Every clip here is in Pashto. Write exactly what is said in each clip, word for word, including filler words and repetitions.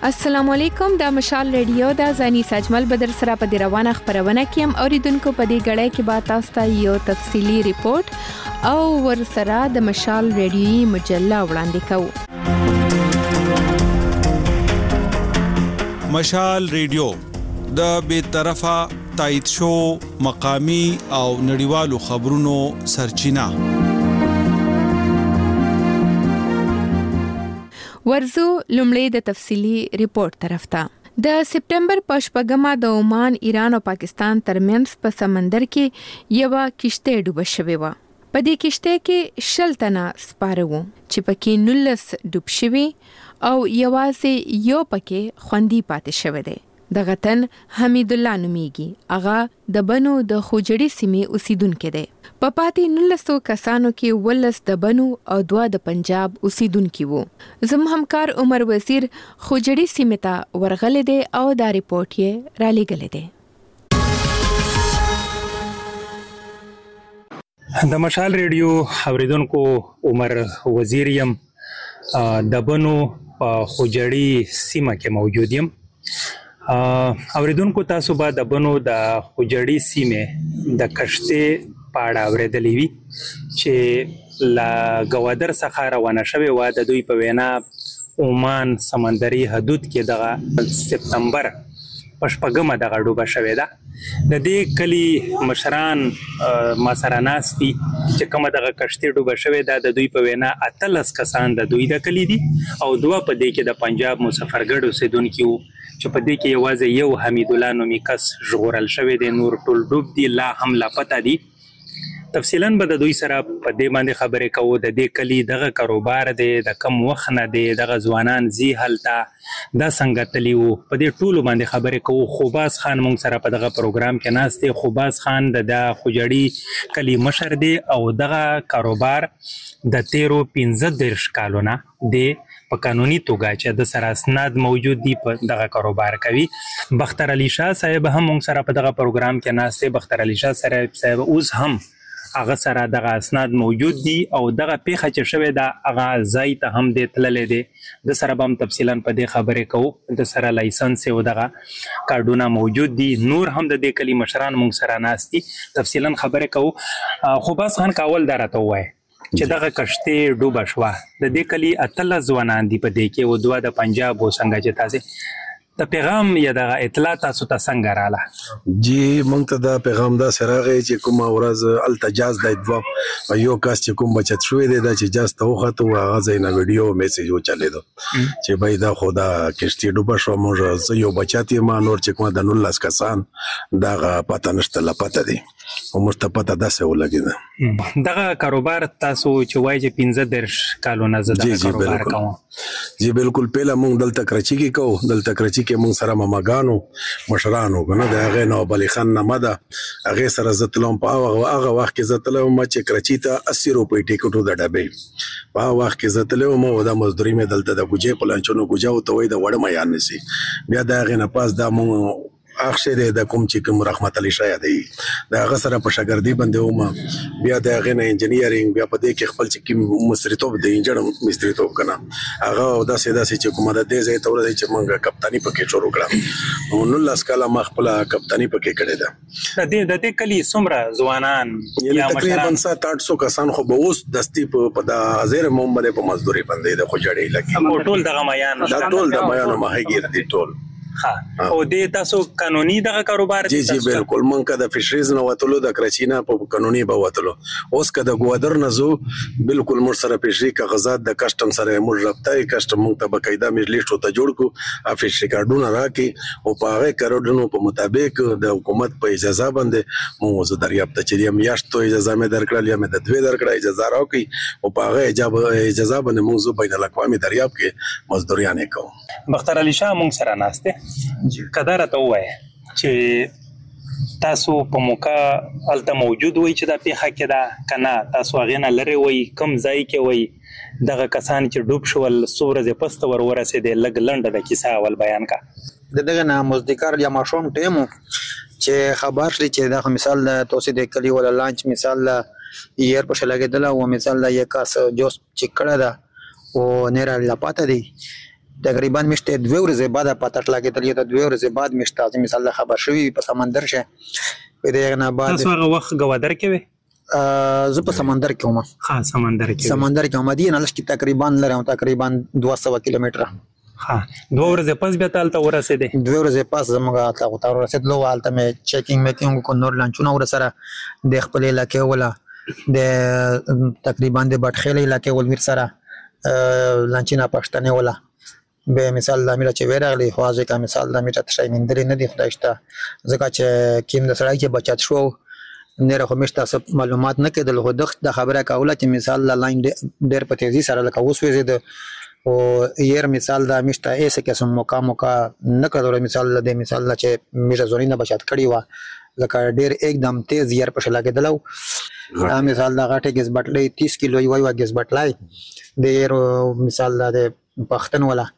السلام علیکم، د مشال ریډیو د زانی سجمل بدر سره په دی روانه خبرونه کیم اوریدونکو په دې غړې کې با تاسو ته یو تفصیلی ریپورت او ور سره د مشال ریډیوي مجله وړاندې کوو. مشال ریډیو د بې طرفه تایید شو مقامی او نړیوالو خبرونو سرچینه. ورزو لومړی د تفصیلی ریپورت طرف ته. د سپټمبر په شپږمه د عمان، ایران او پاکستان ترمنځ په سمندر کې یو کشته ډوبه شوې و. په دې کشته کې شل تنه سپاره وو چې پکې نولس ډوب شوي او یوازې یو پکې خوندي پاتې شوی دی. دغه تن حمید الله نومیږي. هغه د بنو د خوجړی سیمې اوسیدونکو دی. په پاتې نولسو کسانو کې ولس د بنو او دوا د پنجاب اوسیدونکو وو. زم همکار عمر وزیر خوجړی سیمې ته ورغلی دی او دا ریپورت یې را لېږلی دی. د مشال ریډیو اوریدونکو عمر وزیر یم. د بنو په خوجړی سیمه کې موجود یم. اوریدونکو تاسو به د بنو د خوجړی سیمه د کشته پاړه اوریدلې وي چې لا ګوادر څخه روانه شوې و. د دوی په وینا عمان سمندري حدود کې دغه سپتمبر په شپږمه دغه ډوبه شوې ده. د دې کلی مشران ما سره ناست دي چې کومه دغه کشتۍ ډوبه شوې ده. د دوی په وینا اتلس کسان د دوی د کلی دي او دوه په دې کې د پنجاب مسافرګړ اوسیدونکي وو چې په دې کې یوازې یو حمید الله نومي کس ژغورل شوی دی. نور ټول ډوب دي، لا هم لاپته دي. تفصیلاً به د دوی سره په دې باندې خبرې کوو. د دې کلی دغه کاروبار دی، د کم وخت نه دی، دغه ځوانان زی هلته دا څنګه تلي وو، په دې ټولو باندې خبرې کوو. خوباز خان موږ سره په دغه پروګرام کې ناست دی. خوباز خان د خوجړی کلی مشر دی او دغه کاروبار د تیرو پنځه دېرش کالونه دی په قانوني توګه چې د سره اسناد موجود دي په دغه کاروبار کوي. بختر علي شاه صاحب هم موږ سره په دغه پروګرام کې ناست دی. بختر علي شاه صاحب اوس هم هغه سره دغه اسناد موجود دي او دغه پیښه چې شوې ده هغه ځای ته هم دی تللی دی. د سره به هم تفصیلا په دې خبرې کوو. د سره لایسنس او دغه کارډونه موجود دي. نور هم د دې کلي مشران موږ سره ناست دي. تفصیلا خبرې کوو. خوباز خان کاول دا راته ووایه چې دغه کشتۍ ډوبه شوه. د دې کلي اتلس ځوانان دي په دې کې او دوه د پنجاب و. څنګه چې تاسې د پیغام یا د اطلاع تاسو ته څنګه رااله؟ جی موږ ته دا پیغام داسې راغی چې کومه ورځ هلته جاز دی دوه یو کس چې کوم بچت شوی دی دا چې جاز ته وختو هغه ځای نه ویډیو میسیج وچلېدو چې بای دا خو دا کشتۍ ډوبه شوه. موږ زه یو بچت یم، نور چې کومه د نولس کسان دغه پته نشته، لاپته دي او موږ ته پته داسې ولګېده. دغه کاروبار تاسو چې وایي چې پنځه دېرش کالونه زه دغه کاروبار کوم. جی بالکل. پهله موږ دلته کراچي کې کوو. دلته کراچي کې موږ سره ماماګانو مشرانو که نه د هغې نه بلي خان نامه ده هغې سره زه تلم. په هغه وخت کې زه تللی وم چې کراچي ته اسی روپۍ ټیکټ و د ډبې. په هغه وخت کې زه تللی وم او دا مزدوري مې دلته د ګوجې په لانچونو ګوجه ورته وایي د وړه میان نیسي. بیا د هغې نه پاس دا موږ اخشه دی د کوم چې کوم رحمت علي شاه دی د هغه سره په شاګردي باندې وم. بیا د هغې نه انجینیرینګ، بیا په دې کې خپل چې کوم مستریتوب د انجن مستریتوب که نه هغه داسې داسې چې کومه د دې ځای ته ورسېد چې موږ کپتاني پکې شروع کړه. نو نولس کاله ما خپله کپتاني پکې کړې ده. د دې د دې کلي څومره ځوانان یا تقریبا سات اټ سو کسان خو به اوس دستي په د حاضر موم باندې په مزدوري باندې د خوجړی لګي. ټول دغه میان دا ټول د میانو ماهیګیر دي ټول. او دې تاسو قانوني دغه کاروبار جی جی بالکل. مونږ که د فشریز نه وتلو د کراچي نه په قانوني به وتلو. اوس که د ګوادر نه ځو بالکل موږ سره فشري کاغذات د کسټم سره موږ رابطه یې کسټم موږ ته باقاعده موږ لیست ورته جوړ کړو، فشري کارډونه راکړي او په هغې کارډونو په مطابق د حکومت په اجازه باندې موږ زه دریافت ته چې د میاشتو اجازه مې درکړل یا مې د دوې درکړه اجازه راکړي او په هغه اجازه باندې موږ زه بین الاقوامي دریافت کې مزدوریانې کوم. بختر علي شاه موږ سره ناست دی. که دا راته ووایه چې تاسو په موقع هلته موجود وئ چې دا پیښه کې ده که نه تاسو هغې نه لرې وئ، کوم ځای کې وئ، دغه کسان چې ډوب شول څو ورځې پسته ور ورسېدې، لږ لنډه د کیسه اول بیان کا. د دغه نه مزدکار یا ماشوم ټیم چې خبر شي چې دا مثال د توسې د کلی ولا لانچ مثال ایر په شلګېدله او مثال د یک کس جوس چې کړه ده او نه را لاپاته دی تقریبا مشته دوه ورځې بعد پاتې ټلا کې تلې ته دوه ورځې بعد مشته مثال خبر شوی په سمندر شه په دې نه بعد تاسو هغه وخت غوادر کې وې زه په سمندر کې وم ها سمندر کې سمندر کې وم دي نه لږ تقریبا لرم تقریبا دوه سوه کیلومتره ها دوه ورځې پس بیا تالته ورسېدې دوه ورځې پس زموږ ته غوتار ورسېدلو هلته مې چیکینګ میکینګ کو نور لانچونه ورسره د خپل علاقې ولا د تقریبا د بټخیل علاقې ول ور سره لانچینا پښتنه ولا به مثال د امیر چې ورغلی خو ځکه مثال د امیر ته شي مندري نه دی خدایشته ځکه چې کیم د سړی کې بچات شو نه راخو مشته سب معلومات نه کېدل خو د خبره کوله چې مثال د لاین ډېر په تیزی سره لکه اوس وځي او ير مثال د مشته ایسه کې سم موقع موقع نه کړو مثال د مثال چې میرا زونی نه بچات کړی و لکه ډېر एकदम تیز ير په شلا کېدلو مثال د غټه ګز بټلې تیس کیلو وای وا ګز بټلای د مثال د پښتن ولا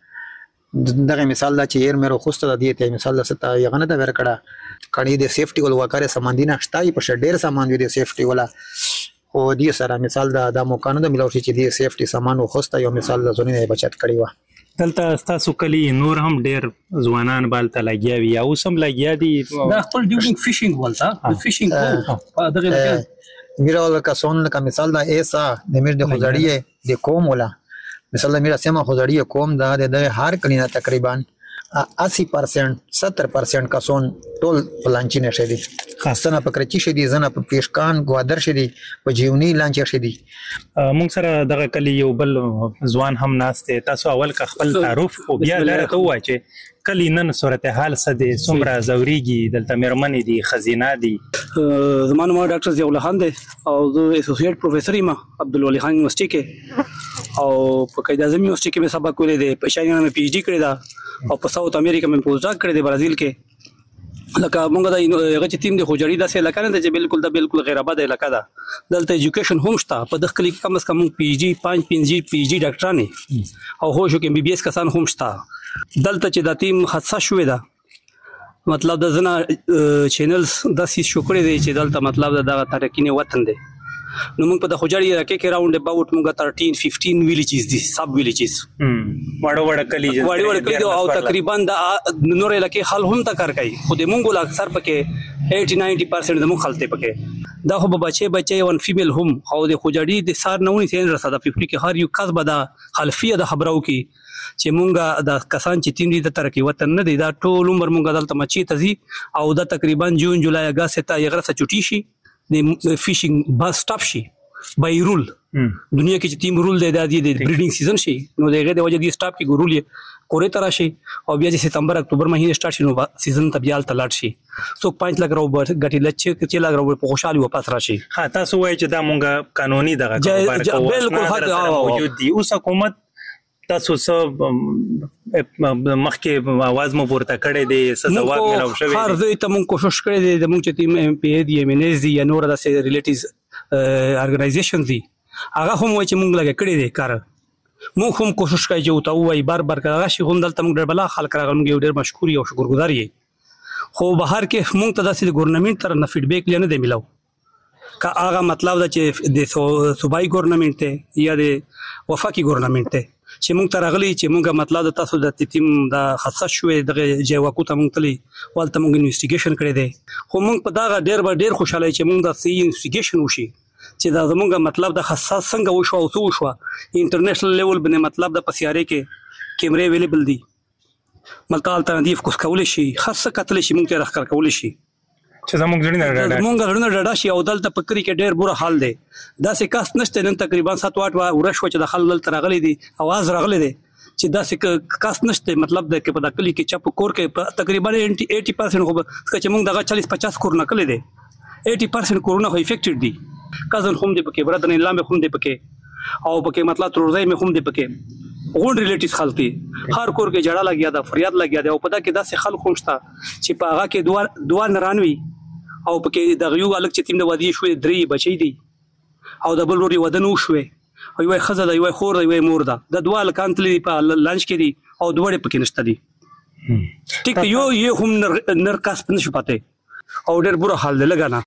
دغه مثال دا چې ير مې خوسته د دې ته مثال ستا یغنه دا ور کړه کړي د سیفټي ول وکړه سماندینه شتای په ډېر سامان دی سیفټي ولا او دې سره مثال دا د موکانو د ملو چې دې سیفټي سامان خوسته یو مثال د زونی نه بچت کړي و دلته تاسو کلی نور هم ډېر ځوانان بالته لګیا وي او سم لګیا دي دا خپل ډیورینګ فیشینګ ولته فیشینګ په دغه لګیا میرا ول کا سون کا مثال دا ایسا د میر د خزړی د کوم ولا مثلا میرا سیمه خزړی کوم دا د هر کلینا تقریبا اسی پرسنٹ ستر پرسنٹ کسون ټول پلانچینه شدي خاصه په کرچی شدي زنه په پیشکان گوادر شدي په جیونی لانچ شدي مونږ سره دغه کلی یو بل ځوان هم ناشته تاسو اول کا خپل تعارف او بیا لرته وای چې کلی نن صورتحال سده سمرا زوريږي دلته مرمنې دي خزینه دي زمانه ما ډاکټر ضیاء الله خان دی او زه اسوسییټ پروفیسور یم عبدالولي خان یونیورسيټي کې او په قائد اعظم یونیورسيټي کې مې سبق ویلې دی په شاینه مې پی ایچ ډی کړی دا او په ساوث امریکا مې پوسټ ډاک کړی دی برازیل کې لکه مونږ دا هغه چې تیم د خوجړی داسې لکه نه چې بالکل دا بالکل غیر آباد علاقه ده دلته ایجوکیشن هم شته په دغه کلی کم از کم پی ایچ ڈی پانچ پنځه پی ایچ ڈی ډاکټرانه او هو شو کې بي بي اس کسان هم شته دلته چې د تیم حادثه شوې ده مطلب د زنا چینلز د سیس شو کړی دی چې دلته مطلب د ترکینه وطن دی نو موږ په د خوجړی راکې کې راوند اباوت موږ تھرټین ففټین ویلیجز دي سب ویلیجز وړو وړ کلی وړو وړ کلی او تقریبا د نور علاقې حل هم تا کار کوي خو د مونږ لا اکثر پکې اسی نوي پرسنٹ د مونږ خلته پکې دا خو بچي بچي ون فیمیل هم او د خوجړی د سار نونی سین رساده پچپن کې هر یو کس بدا خلفیه د خبرو کې چې مونږه د کسان چې تیم دي د ترقی وطن نه دی دا ټول عمر مونږه دلته مچي تزي او دا تقریبا جون جولای اگست ته یغره چټی شي د فیشینګ بس سټاپ شي بای رول دنیا کې چې تیم رول دی د بریډینګ سیزن شي نو دغه د وجه دی سټاپ کې ګورول کورې ترا شي او بیا چې ستمبر اکتوبر مهینه سٹارټ شي نو سیزن تبیال تلاټ شي سو پنځ لک راو غټي لچ چې لک راو په خوشحالي واپس راشي ها تاسو وایي چې دا مونږه قانوني دغه بالکل حق موجود دی اوس حکومت تاسو سب مخکې आवाज مو پورته کړی دی سزا واک ملو شوی هر ځای ته مونږ کوشش کړی دی د مونږ چې تیم ایم پی دی ایم ان ایس دی یا نور د ریلیټیز ارګنایزیشن دی هغه هم وایي چې مونږ لګ کړی دی کار مونږ هم کوشش کوي چې او وایي بار بار کړه شي هم دلته مونږ ډېر بلا خلک راغونګي ډېر مشکور او شکرګزار یې خو بهر کې مونږ ته داسې ګورنمنت تر نه فیډبیک لنه دی ملو کا هغه مطلب دا چې د صوبایي ګورنمنت ته یا د وفاقي ګورنمنت ته چې مونږ ته راغلي چې مونږه مطلب د تاسو د تیم د حادثه شوې دغه جیواکو ته مونږ تللی ولته مونږ انویسټیګیشن کړی دی خو مونږ په دغه ډېر به ډېر خوشاله چې مونږ د سی انویسټیګیشن وشي چې دا زمونږ مطلب د حساس څنګه وشو او څه وشو انټرنیشنل لیول باندې مطلب د پسیارې کې کیمرې اویلیبل دي ملته الټرناتیو کوس کول شي خاصه کتل شي مونږ ته راخر کول شي چې زموږ ځړنه ډاډه مونږ ځړنه ډاډه شي او دلته پکري کې ډېر بوره حال دی دا سه کاست نشته نن تقریبا سات واټ ورشو چې د خلل تر غلي دي आवाज راغلي دي چې دا سه کاست نشته مطلب د کې په دکلی کې چپ کور کې تقریبا اسی پرسنٹ خو چې مونږ دغه چالیس پچاس کور نه کړی دي اسی پرسنٹ کورونه خو افیکټډ دي کازن هم دي پکې برادر نه لامه هم دي پکې او پکې مطلب تروزای مې هم دي پکې غون ریلیټیز خلک هر کور کې جړه لګیا دا فریاد لګیا دی او پدا کې داسې خلک خوشتا چې په هغه کې دوه دوه نرانوي او پکې د غيو الګ چې تیم د وادي شوې درې بچي دي او د بل وري ودنو شوې او یو خزه د یو خور د یو مور ده د دوه لکانتلې په لانچ کې دي او دوه پکې نشته دي ټیک یو یو هم نر نر کاس پنځ پته او ډېر بوره حال دی لګانا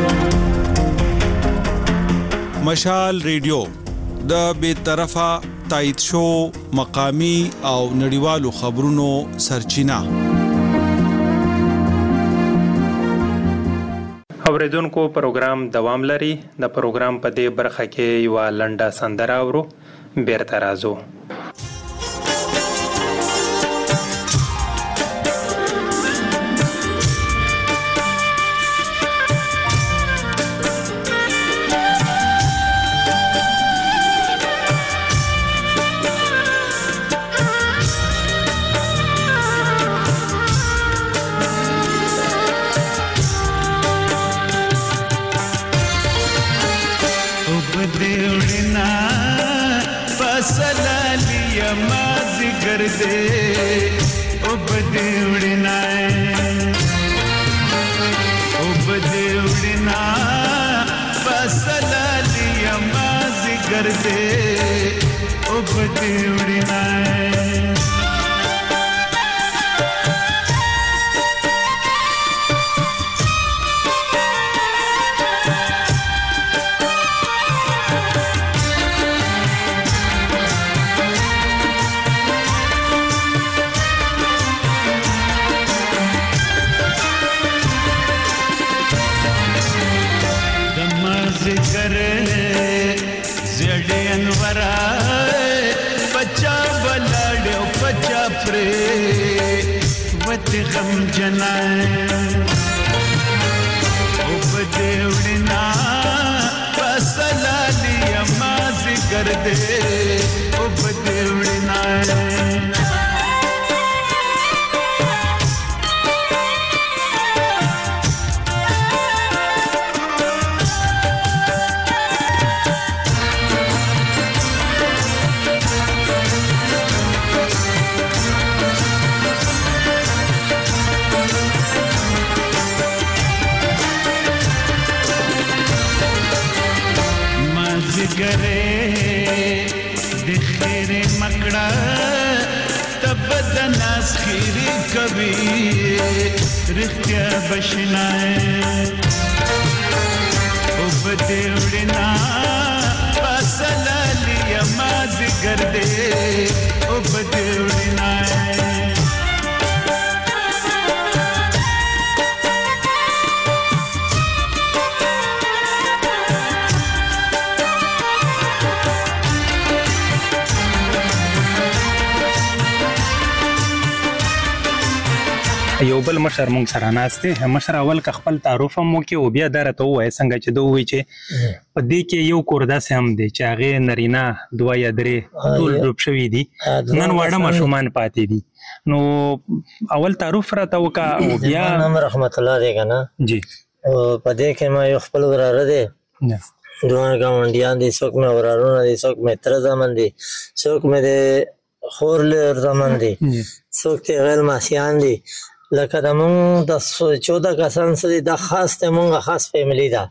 مشال ریډیو د بے طرفه تایید شو مقامی او نړیوالو خبرونو سرچینه. اوریدونکو پروګرام دوام لري. د پروګرام په دې برخه کې یو لنډه سندره اورو، بیرته راځو. یو بل مشر مونږ سره ناسته. مشر اول که خپل تعارف هم وکړي او بیا درته ووایي څنګه چې دوی وایي چې په دې کې یو کور داسې هم دی چې هغې نرینه دوه یا درې ټول ډوب شوي دي، نن واړه ماشومان پاتې دي. نو اول تعارف راته وکړه او بیا نام رحمت الله دی که نه. جی په دې کې ما یو خپل وراره دی، دوه ګاونډیان دي، څوک مې ورارونه دي، څوک مې تره زامن دي، څوک مې د خور لور زامن دي، څوک د غیر ماسیان دي. لکه د مونږ د چوده کسان سره دا خاص ته مونږ خاص فیملی ده،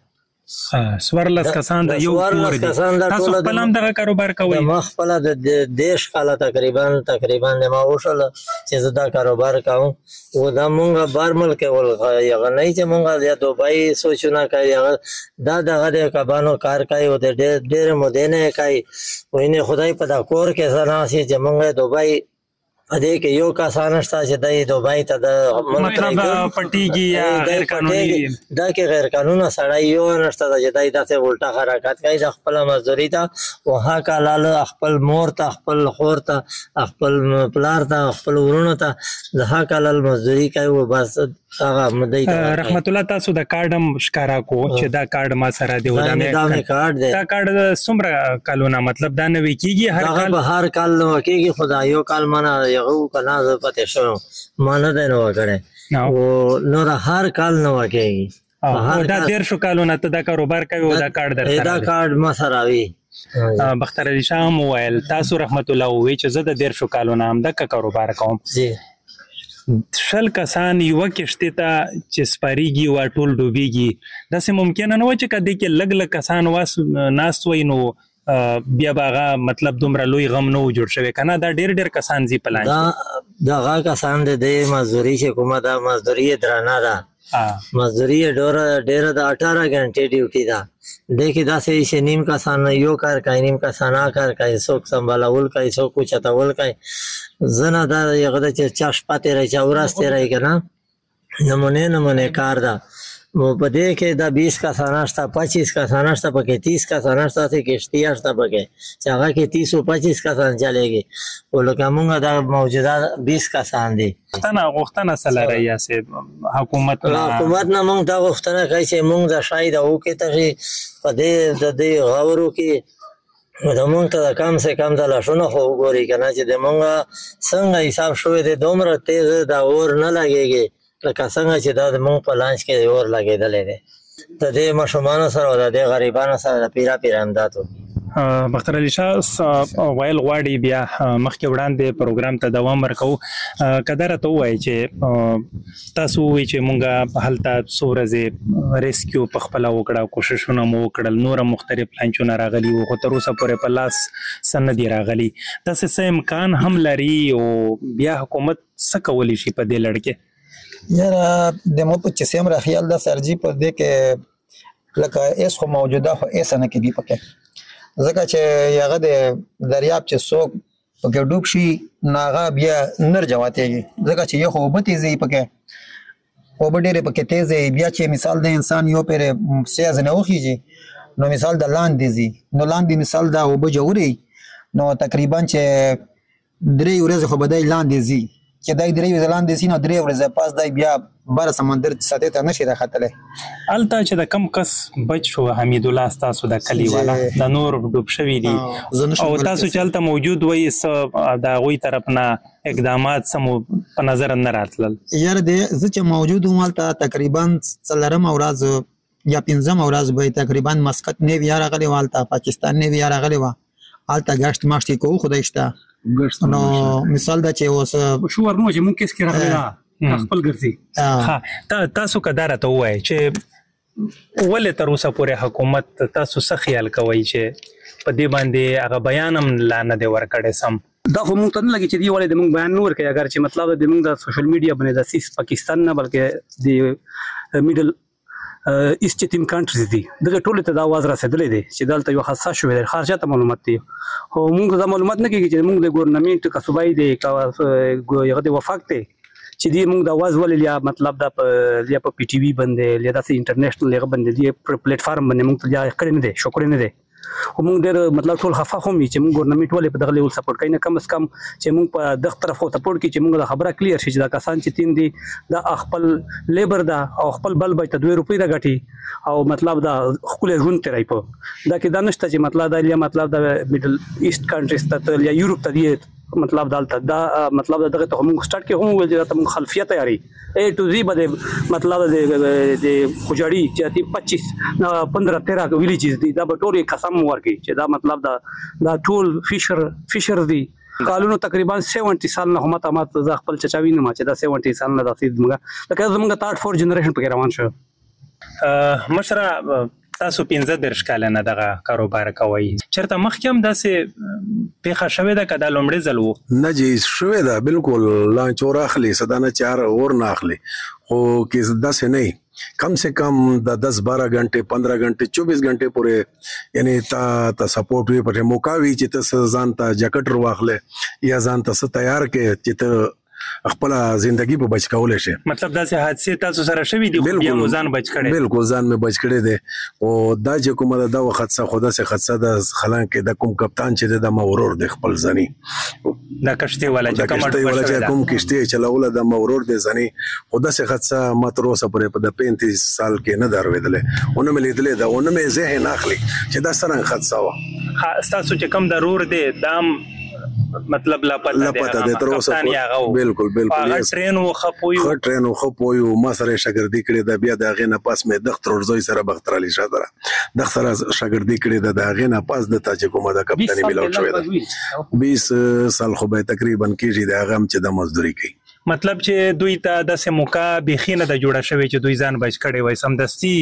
سوارلس کسان د یو کور دي. تاسو خپل هم دغه کاروبار کوئ؟ ما خپله د دیش کاله تقریبا تقریبا ما وشله چې زه دا کاروبار کوم. او دا مونږ بار ملک ول هغه نه چې مونږ یا دوبۍ سوچونه کوي، هغه دا دغه د کبانو کار کوي او د ډېرې مودې نه کوي. وینې خدای په دا کور کې څه ناسي چې مونږ دوبۍ په دې کې یو کسان شته چې دی دوبۍ ته د مطلب پټیږي یا غیر قانوني، دا کې غیر قانونه سړی یو نشته چې دی داسې الټا حرکت کوي د خپله مزدوري ته وها کالاله خپل مور ته خپل خور ته خپل پلار ته خپل ورونو ته د ها کالال مزدوري کوي. و بس هغه مدعي رحمت الله تاسو د کارډ هم ښکارا کو چې دا کارډ ما سره دی، دا مې کارډ دی. دا کارډ څومره کالونه مطلب دا نوي کیږي؟ هر کال هر کال نو کیږي، خدا یو کال معنا یو کنا ز پته شو معنا ده نو کړه او نو هر کال نو کیږي. دا ډیر شو کالونه ته دا کاروبار کوي او دا کارډ درته دا کارډ ما سره وی. بختر علي شاه موبایل تاسو رحمت الله وی چې زه د ډیر شو کالونه هم د کاروبار کوم. جی شل کسان یو کشته ته چې سپاریږي وا ټول ډوبېږي، داسې ممکن نه و چې کدی کې لګ لګ کسان واس ناس وای نو بیا باغه مطلب دومره لوی غم نو جوړ شوی کنه. دا ډیر ډیر کسان زی پلان دا دغه کسان د مزدوري چې کومه دا مزدوري درانه ده مزدوری ډوره ډیره د اٹھارہ غنټې ډیوټي ده د کې داسې چې نیم کسان یو کار کوي نیم کسان کار کوي څوک سمبالول کوي څوک اوچتول کوي زنه دا یغه د چاش پاتې راځي او راستې راځي کنه نمونه نمونه کار ده په دې کې دا بیس کسان شته پچیس کسان شته پکې تیس کسان شته چې کشتي شته پکې چې هغه کې تیس او پچیس کسان چلےږي ولکه موږ دا موجوده بیس کسان دي غوښتنه غوښتنه سره ریاسه حکومت حکومت نه موږ دا غوښتنه کوي چې موږ د شاید او کې ته په دې د دې غوړو کې د موږ ته کم سے کم د لاشونه خو وګوري کنه چې د موږ څنګه حساب شوی دی دومره تیز دا اور نه لګيږي لکه څنګه چې دا د موږ په لانچ کې اور لګېدلې دی د دې ماشومانو سره او د دې غریبانو سره د پیرا پیرا امداد وکړي بختر علي شاه ویل غواړي بیا مخکې وړاندې پروګرام ته دوام ورکو کدار ته وایي چې تاسو وایي چې مونږه هلته سورزه ریسکیو په خپل وکړه کوششونه مو وکړل نور مختلف لانچونه راغلي او تر اوسه پورې په لاس سند راغلي تاسو سه امکان هم لري او بیا حکومت څه کولی شي په دې لړ کې یاره د مو په چې سم را خیال د سرجی پر دې کې لکه اس خو موجوده خو اس نه کې دی پکې ځکه چې هغه د دریاب چې څوک پکې ډوب شي ناغه بیا نر جواتېږي ځکه چې یو خو به تیزي پکې او به ډېر پکې تیزي بیا چې مثال د انسان یو پر سیاز نه وخیږي نو مثال د لاندې زی نو لاندې مثال دا او به جوړي نو تقریبا چې درې ورځې خو بدای لاندې زی چې دای درې ورځې لاندې سینو درې ورځې پاس دای بیا بار سمندر سطح ته نشي راختلې الته چې د کم کس بچ شو حمید الله تاسو د کلی والا د نور ډوب شوی دي او تاسو چلته موجود وای د غوي طرف نه اقدامات سمو په نظر نه راتلل یار دې زه چې موجود وم الته تقریبا څلرم ورځ یا پنځم ورځ به تقریبا مسقط نه وی راغلی والته پاکستان نه وی راغلی و الته غشت ماشتي کو خدای شته نو مثال دا چې اوس شو ورنو چې مونږ کیس کې راغلی خپل ګرځي ها تاسو کدار ته وای چې ولې تر اوسه پورې حکومت تاسو څه خیال کوي چې په دې باندې هغه بیان هم لا نه دی ورکړی سم دا خو مونږ ته نه لګي چې دی ولې د مونږ بیان نه ورکړي اگر چې مطلب د مونږ د سوشل میډیا باندې د سیس پاکستان نه بلکې د میډل ایست تیم کنټریز دي دغه ټول ته دا आवाज رسیدلې دي چې دلته یو حساس شوی دی خارجه ته معلومات دي خو موږ دا معلومات نه کیږي چې موږ د ګورنمنت کا صوبای دی کا یو د وفاق دی چې دی موږ دا आवाज ولې یا مطلب دا یا په پی ټی وی باندې یا د انټرنیشنل لغه باندې دی پلیټ فارم باندې موږ ته یا کړی نه دی شکر نه دی او موږ ډېر مطلب ټول خفه هم چې موږ ګورنمنت ولې په دغه لیول سپورټ کوي نه کم از کم چې موږ په دغه طرف خو سپورټ کوي چې موږ د خبره کلیر شي چې دا کسان چې تیم دي دا خپل لیبر دا او خپل بل بچ ته دوه روپۍ دا غټي او مطلب دا خپل ژوند ترای په دا کې دا نشته چې مطلب دا یا مطلب دا میډل ایست کنټریز ته یا یورپ ته دی مطلب دالته دا مطلب دغه ته موږ سٹارټ کې هم ول چې موږ خلفیه تیاری اے ټو زی بده مطلب د د خوجاړي چې پچیس پندرہ تیرہ ویلیجز دي دا ټول قسم ورکي چې دا مطلب دا دا ټول فیشر فیشر دي کالونو تقریبا سیونټي سال نه هم ته ما خپل چچاوی نه ما چې دا سیونټي سال نه داسې موږ لکه زموږ تارټ فور جنریشن پکې روان شو مشره تاسو پنځه درش کال نه دغه کاروبار کوي چرته مخکم داسې پیخه شوې ده کدا لومړی ځل وو نه جی شوې ده بالکل لانچ اور اخلي سدانه چار اور نه اخلي خو کې داسې نه کم سے کم د دس بارہ غنټه پندرہ غنټه چوبیس غنټه پورې یعنی تا تا سپورټ وی په موقع وی چې ته ځان ته جاکټ واخلې یا ځان ته تیار کې چې ته خپل ژوندۍ په بچ کولای شي مطلب دا سه حادثه تاسو سره شوی دی خو بیا ځان بچ کړي بالکل ځان مې بچ کړي دي او دا چې کومه دا وخت څخه خدا سه خدسه د خلان کې د کوم کپتان چې د مورور د خپل ځنی دا کشته ولا چې کوم ولا چې کوم کشته چلاوله د مورور د ځنی خدا سه خدسه ماتروسه پرې په د پینتیس سال کې نه درویدلې اونم لیدلې دا اونم ذهن اخلي چې دا سره خدسه وا تاسو چې کوم ضرور دی دام مطلب لا پته ده تر اوسه بالکل بالکل هغه ټرین و خپوي هغه ټرین و خپوي ما سره شاګردي کړې ده بیا د غینه پاس مې دختر ورزوي سره بختر علي شادره دختر شاګردي کړې ده د غینه پاس د تاج کومه د کپټانی ملاو شوې ده بیس سال خو به تقریبا کېږي د هغه چې د مزدوري کوي مطلب چې دوی ته د سموکا بخینه د جوړه شوی چې دوی ځان بچ کړي وای سمدستي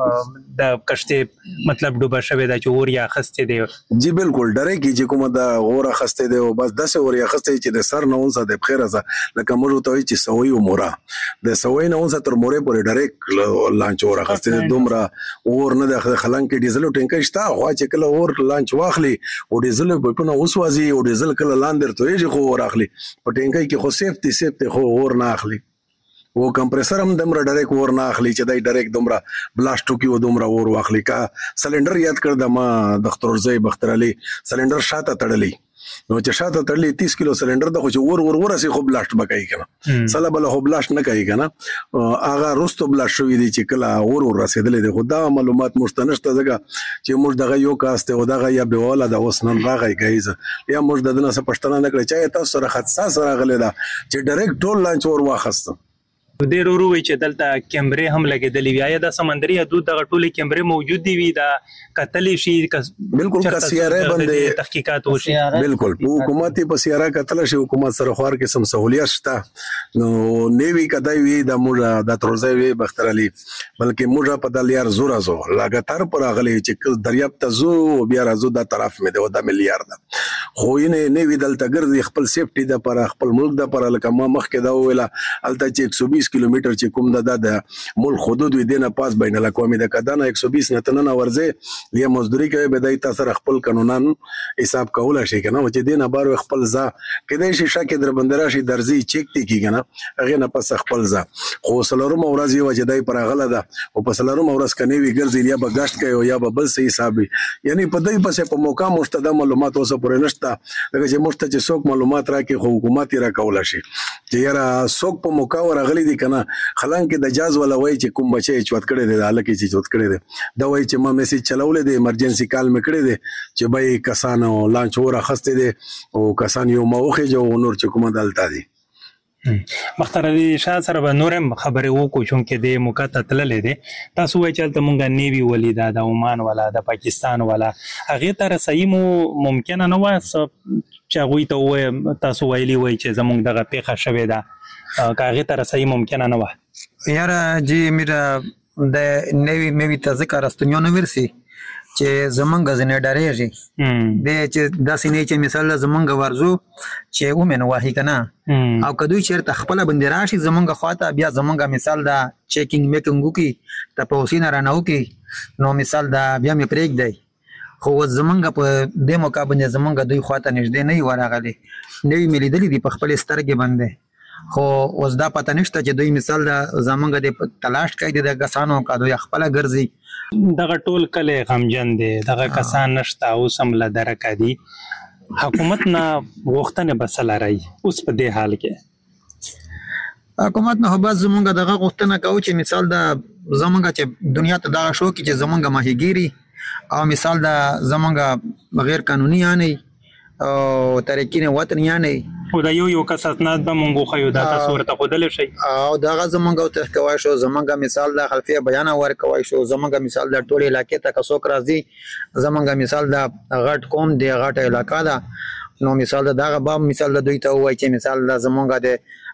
د کشته مطلب ډوبه شوی د چور یا خسته دی جی بالکل ډره کی چې کومه د اور خسته دی او بس داسه اور یا خسته چې د سر نه اونسه د بخیره ځه لکه موږ ته چې سوي او مورا د سوي نه اونسه تر مورې پورې ډایرک لانچ اور خسته دومره اور نه د خلنګ کې ډیزل ټینکر شته خو چې کله اور لانچ واخلي او ډیزل په پونه اوسوازي او ډیزل کله لاندې توېږي خو اور اخلي په ټینکر کې خو سیفټي سیفټي خو اور نه اخلي او کمپریسر هم دمره ډایرک اور نه اخلي چې دای ډایرک دومره بلاستو کې و دومره اور واخلي کا سلندر یاد کړ د ما دختر زوی بختر علي سلندر شاته تړلی نو چې شاته تړلی تیس کیلو سلندر د خو چې ور ور ورسي خو بلاست بکای کنه سلا بل خو بلاست نه کوي کنه اغه رستو بلاست شوې دي چې کله ور ور رسیدلې دي خدا معلومات مشتنشته دغه چې موږ دغه یو کاسته او دغه یا به ولا د وسنن راغی گایز یا موږ دغه نه پښتنه نه کړی چې تاسو سره خاصه سره غلې دا چې ډایرکټ ټول لانچ ور واخسته ډېر ورو وی چې دلته کیمرې هم لګېدلې وي یا د سمندري حدود دغه ټولې کیمرې موجود دي وي دا کتلې شي بالکل کا سیاره باندې تحقیقات وشي بالکل حکومتي په سیاره کتل شي حکومت سره خور کې سم سہولیت شته نو نیوی کدای وی د موږ د تروزای وی بختر علي بلکې موږ په دلیار زورا زو لګاتار پر غلې چې دریاب ته زو بیا راځو د طرف مې د ودا مليار ده خو یې نیوی دلته ګرځي خپل سیفټي د پر خپل ملک د پر لکه ما مخکې دا ویلا الته چې ایک سو بیس کیلومتر چې کوم د د ملک حدود وي دنه پاس بین الاقوامي د کدانه ایک سو بیس نه تنه ورځي لیا مزدوري کوي بدای تاسو خپل قانونان حساب کول شي کنه چې دینه بار خپل ځا کله شي شکه در بندرا شي درځي چیک تی کیږي نه هغه نه پس خپل ځا خو سلورم ورځ یو چې دای پر غله ده او په سلورم ورځ کني وی ګرځي لیا بغشت کوي یا بل څه حساب یعنی په دای پسې په موقع مستند معلومات اوسه پرې نشته لکه چې مشته چې څوک معلومات راکې خو حکومت را کول شي چې یاره څوک په موقع ورغلي دي کنه خلان کې د جاز ولا وای چې کوم بچي چوت کړي دي حالکه چې چوت کړي دي دا وای چې ما میسج چلولې دي ایمرجنسي کال مې کړي دي چې بای کسانو لانچ ور اخسته دي او کسان یو موخه جو نور چې کومه دلته دي مختار علي شاه سره به نورم خبرې وکړو چې د مقاطعه تللې دي تاسو وایي چې مونږه نیوی ولیدا د عمان ولا د پاکستان ولا هغه تر صحیح مو ممکن نه وای چې غوي ته وای تاسو ویلي وای چې زمونږ دغه پیښه شوې ده کاغه تر صحیح ممکن نه وای یاره جی میرا د نیوی میوی ته ذکر استنیو نو ورسي چې زمونږ زنه ډارېږي د چې داسې نه چې مثال زمونږ ورزو چې و منو واهی کنه او کدوې چیرته خپل باندې راشي زمونږ خواته بیا زمونږ مثال دا چیکینګ میکینګ وکي ته په وسینه رانه وکي نو مثال دا بیا مې پرېګ دی خو زمونږ په دې موقع باندې زمونږ دوی خواته نږدې نه ورغلي نوی ملي دلی دی په خپل سترګې باندې خو اوس دا پته نشته چې دوی مثال دا زمونږ د تلاش کوي د کسانو کا دوی خپل ګرځي دغه ټول کله غمجن دي دغه کسان نشته او سم له درکه دي حکومت نه غوښتنه بسل راي اوس په دې حال کې حکومت نه بس زمونږ دغه غوښتنه کوي چې مثال دا زمونږ چې دنیا ته دا شو کې چې زمونږ ماهیګيري او مثال دا زمونږ غیر قانوني یاني او ترکینه وطن یاني او دا یو یو کساتنات به مونږ خو یو دا تاسو ورته خودل شي او دا زمونږ ته کوي شو زمونږ مثال دا خلفيه بیان ور کوي شو زمونږ مثال دا ټول علاقې ته کسو راځي زمونږ مثال دا غټ قوم دی غټ علاقہ دا نو مثال دا دغه باب مثال د دوی ته وای چې مثال دا زمونږ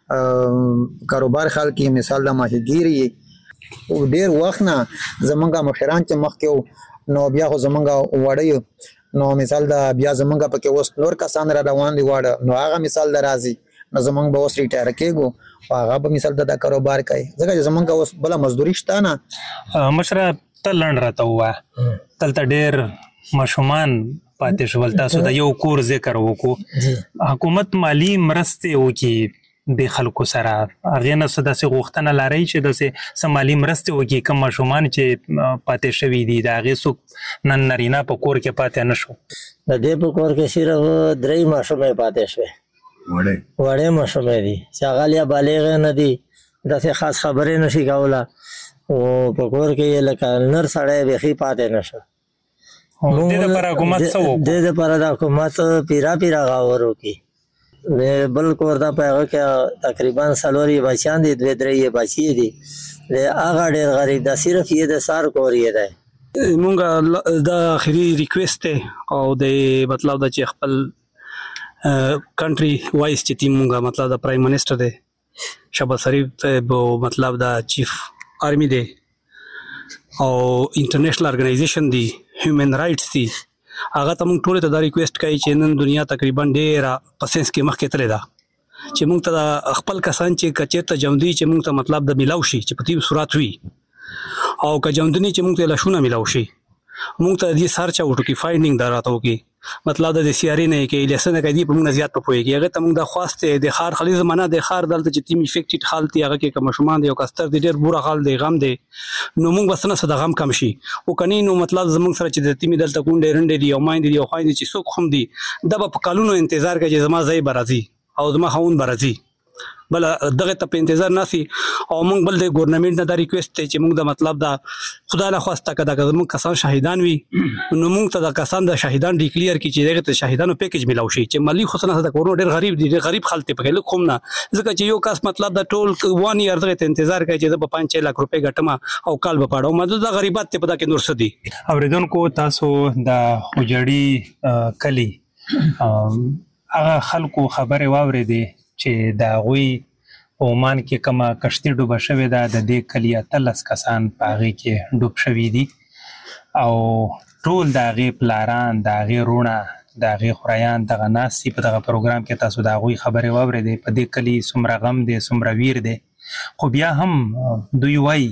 د کاروبار خلک مثال د ماهیګيري او ډیر وخت نه زمونږ مشران چې مخکې نو بیا خو زمونږ وړي نو مثال دا بیا زمونږ پکې اوس نور کسان را روان دي واړه نو هغه مثال دا راځي نو زمونږ به اوس ریټایر کېږو او هغه به مثال دا کاروبار کوي ځکه چې زمونږ اوس بل مزدوري شته نه مشره تلند راته وای تلته ډیر مشومان پاتې شول تاسو د یو کور ذکر وکړو حکومت مالی مرسته وکي د خلکو سره هغه نه څه داسې غوښتنه لري چې داسې سمالي مرسته وکي کوم ماشومان چې پاتې شوي دي د هغې څوک نن نارینه په کور کې پاتې نه شو د دې په کور کې صرف درې ماشومې پاتې شوې وړې وړې ماشومې دي چې هغه لیا بالغ نه دي داسې خاص خبرې نشي کوله او په کور کې لکه نر سړی بیخي پاتې نه شو دې دپاره حکومت څه وکړو دې دپاره د حکومت پیرا پیرا غاور وکړي بل کور دا په هغه تقریبا څلور یې بچیان دي دوې درې یې بچي دي د هغه ډېر غریب دا صرف یې د سار کور یې دی مونږ دا اخري ریکویسټ دی او د مطلب دا چې خپل کنټري وایس چې تیم مونږ مطلب د پرایم منسٹر دی شهباز شریف ته مطلب دا چیف آرمی دی او انټرنیشنل ارګنایزیشن دی هیومن رائټس دی هغه ته موږ ټول ته دا ریکوست کوي چې نن دنیا تقریبا ډیره پسنس کې مخکې تللی ده چې موږ ته خپل کسان چې کچېرته جمدي چې موږ ته مطلب د ملاو شي چې په تیب صورت وي او که جمدنی چې موږ ته لښونه ملاو شي موږ ته دې سرچ اوټو کې فایندینګ دراته وکي مطلب د سیاري نه کې لیسنه کوي په موږ زیات په پويږي هغه ته موږ د خواسته د خار خلی زمانہ د خار دلته چې تیم افیکټډ حالت هغه کې کوم شومان دی او کستر د ډیر بوره حال دی غم دی نو موږ وسنه صد غم کم شي او کني نو مطلب زموږ سره چې د تیم دلته کونډې رنډې دی او مایند دی او خاين دي چې څوک هم دی د په قانونو انتظار کوي چې زما ځای برازي او زما خون برازي بل دغه ته په انتظار ناسي او موږ بل د ګورنمنت نه دا ریکوست ته چې موږ د مطلب دا خدای له خواسته کده که موږ کسان شهیدان وي نو موږ ته د کسان د شهیدان ډیکلیئر کی چې دغه ته شهیدانو پیکیج ملاو شي چې مالی خصنه د کورونو ډیر غریب دي ډیر غریب خلک په لکه کوم نه ځکه چې یو کس مطلب د ټول وان یار دغه ته انتظار کوي چې د پانچ لک روپے ګټما او کال به پاړو مده د غریبات ته پدا کې نور سدي اوریدونکو تاسو د خوجړی کلی هغه خلکو خبره واورېدې چې دا غوي عمان کې کما کشتي ډوبه شوې ده د دې کلی اتلس کسان په هغې کې ډوب شوي دي او ټول د هغې پلاران د هغې رونه د هغې خوریان دغه ناست دي په دغه پروګرام کې تاسو د هغوی خبرې واورېدې په دې کلي څومره غم دی څومره ویر دی خو بیا هم دوی وایي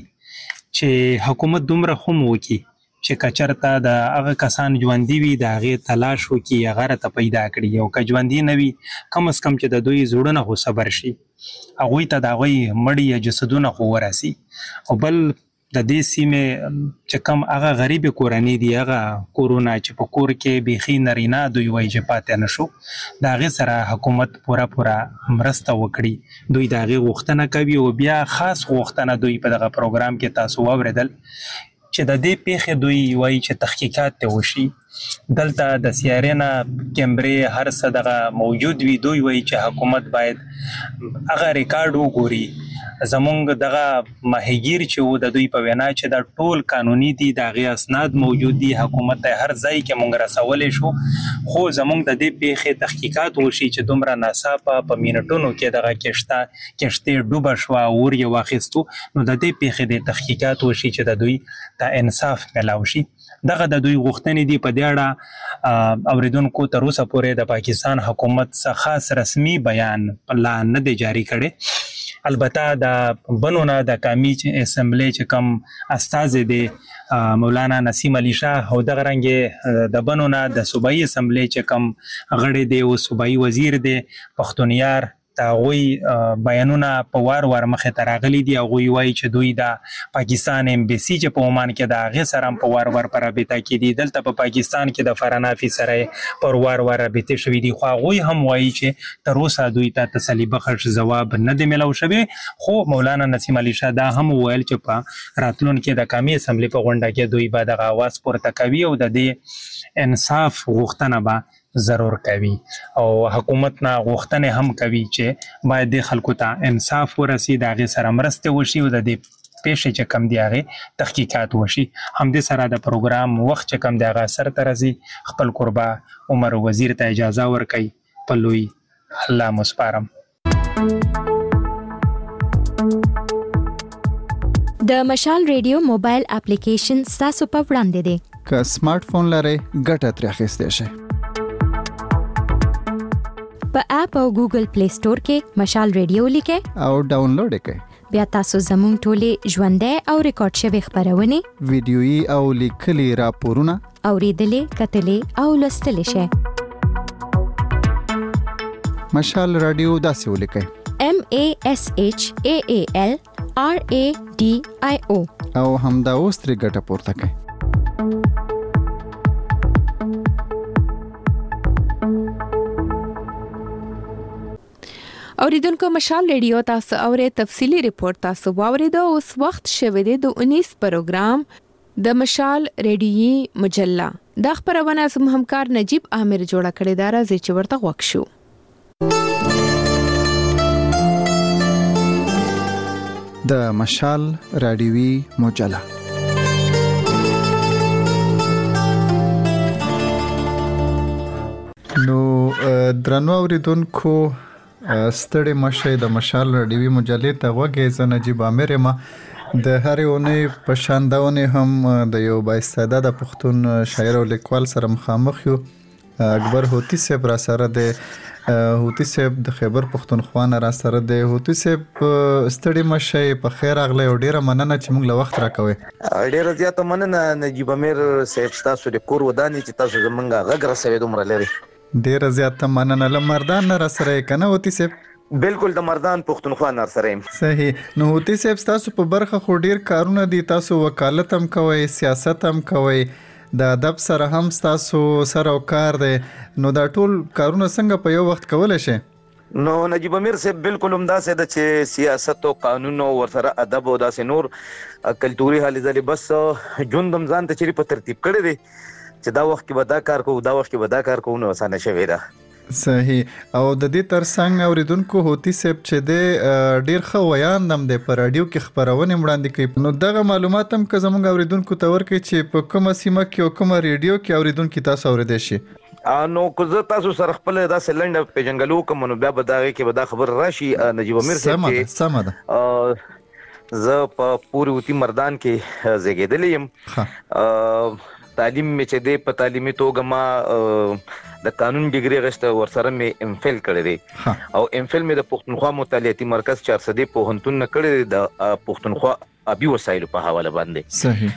چې حکومت دومره خو م وکړي چې کچرته د هغه کسان ژوندي وي د هغې تلاش وکړي هغه راته پیدا کړي او که ژوندي نه وي کم از کم چې د دوی زړونه خو صبر شي هغوی ته د هغوی مړي یا جسدونه خو ورسي او بل د دې سیمې چې کم هغه غریبې کورنۍ دي هغه کورونه چې په کور کې بیخي نرینا دوی وایي چې پاتې نه شو د هغې سره حکومت پوره پوره مرسته وکړي دوی د هغې غوښتنه کوي او بیا خاص غوښتنه دوی په دغه پروګرام کې تاسو واورېدل چې د دې پیښې دوی وایي چې تحقیقات ته وشي دلته د سیارې نه کیمرې هر څه دغه موجود وي دوی وایي چې حکومت باید هغه ریکارډ وګوري زمونږ دغه ماهیګیر چې و د دوی په وینا چې دا ټول قانوني دي د هغې اسناد موجود دي حکومت ته هر ځای کې مونږ رسولی شو خو زمونږ د دې پیښې تحقیقات وشي چې دومره ناڅاپه په منټونو کې دغه کشته کشتۍ ډوبه شوه اور یې واخیستو نو د دې پیښې د تحقیقات وشي چې د دوی ته انصاف میلاو شي دغه د دوی غوښتنې دي په دې اړه اوریدونکو تر اوسه پورې د پاکستان حکومت څخه خاص رسمي بیان لا نه دی جاری کړی البته د بنونه د قومي اسمبلی چې کوم استازی دی مولانا نسیم علي شاه او دغه رنګې د بنونه د صوبایي اسمبلی چې کوم غړی دی او صوبایي وزیر دی پښتونیار د هغوی بیانونه په وار وار مخې ته راغلي دي هغوی وایي چې دوی د پاکستان امبیسي چې په عمان کې د هغې سره هم په وار وار په رابطه کې دي دلته په پاکستان کې د فرن افیس سره پر وار وار رابطې شوي دي خو هغوی هم وایي چې تر اوسه دوی ته تسلي بخش ځواب نه دی میلاو شوی خو مولانا نسیم علي شاه دا هم وویل چې په راتلونکي د قومي اسمبلي په غونډه کې دوی به دغه اواز پورته کوي او د دې انصاف غوښتنه به ضرور کوي او حکومت نه غوښتنې هم کوي چې باید د خلکو ته انصاف ورسي د هغې سره مرستې وشي او د دې پیښې چې کم دی هغې تحقیقات وشي همدې سره د پروګرام وخت چې کم دی هغه سر ته راځي خپل کوربه عمر وزیر ته اجازه ورکوي په لوی الله مو سپارم د مشال ریډیو موبایل اپلیکیشن ستاسو په وړاندې دی که سمارټ فون لرئ ګټه ترې اخیستی شئ په اپ او ګوګل پلی سٹور کې مشال ریډیو لیکئ او ډاونلوډ یې کړئ بیا تاسو زموږ ټولې ژوندۍ او ریکارډ شوې خبرونه ویډیويي او لیکلي راپورونه اوریدلې کتلې او لوستلې شئ مشال رادیو داسې ولیکئ M A S H A A L R A D I O او همدا اوس ترې ګټه پورته کړئ اوریدونکو مشال ریډیو تاسو اورې تفصیلی ریپورت تاسو واورېدو اوس وخت شوه دی د انیس پروګرام د مشال ریډیوي مجله د خبرونه زموږ همکار نجیب عامر جوړه کړې دا راځي چې ورته وښو د مشال ریډیوي مجله نو درنو اوریدونکو ستړي مشه د مشال رادیوي مجلې ته وګورئ. زه نجیب عامر یم. د هرې اونۍ په شان دا اونۍ هم د یو بااستعداده پښتون شاعر او لیکوال سره مخامخ یو. اکبر هوتی صاحب را سره دی. هوتی صاحب د خیبر پښتونخوا نه را سره دی. هوتی صاحب ستړي مشه په خیر راغلی او ډیره مننه چې موږ له وخت راکوي. ډیره زیاته مننه نجیب امیر صاحب تاسو د کور ودانې چې تاسو زمونږ غږ رسوي دومره لري. ډیره زیاته مننه. له مردان نه را سره یې که نه هوتی صاحب؟ بالکل د مردان پښتونخوا نه سره یم. صحیح. نو هوتی صاحب تاسو په برخه خو ډیر کارونه دي. تاسو وکالت هم کوئ، سیاست هم کوئ، د ادب سره هم تاسو سره او کار دی. نو دا ټول کارونه څنګه په یو وخت کولی شئ؟ نو نجیب امیر صاحب بالکل همداسې ده چې سیاست او قانون او ورسره ادب او داسې نور کلتوري هلې ځلې بس ژوند هم ځان ته چیرې په ترتیب کړی دی چې دا وخت کې به دا کار کوو، دا وخت کې به دا کار کوو، نو اسانه شوې ده. صحیح. او د دې ترڅنګ اوریدونکو هوتی صاحب چې دی ډیر ښه ویاند هم دی، په راډیو کې خپرونې وړاندې کوي. نو دغه معلومات هم که زموږ اوریدونکو ته ورکړي چې په کومه سیمه کې او کومه ریډیو کې اوریدونکي تاسو اوریدی شي. نو که زه تاسو سره خپل داسې لنډه پیژنګلو کوم نو بیا به د هغې کې به دا خبر راشي نجیب امیر صاحب چې سمه ده. زه په پورې اوتي مردان کې زیږېدلی یم. تعلیم مې چې دی په تعلیمي توګه ما د قانون ډیګري غشته ورسره مې ام فل کړی دی او ام فل مې د پښتونخوا مطالعاتي مرکز چار سدې پوهنتون نه کړی دی د پښتونخوا ابي وسایلو په حواله باندې. صحیح.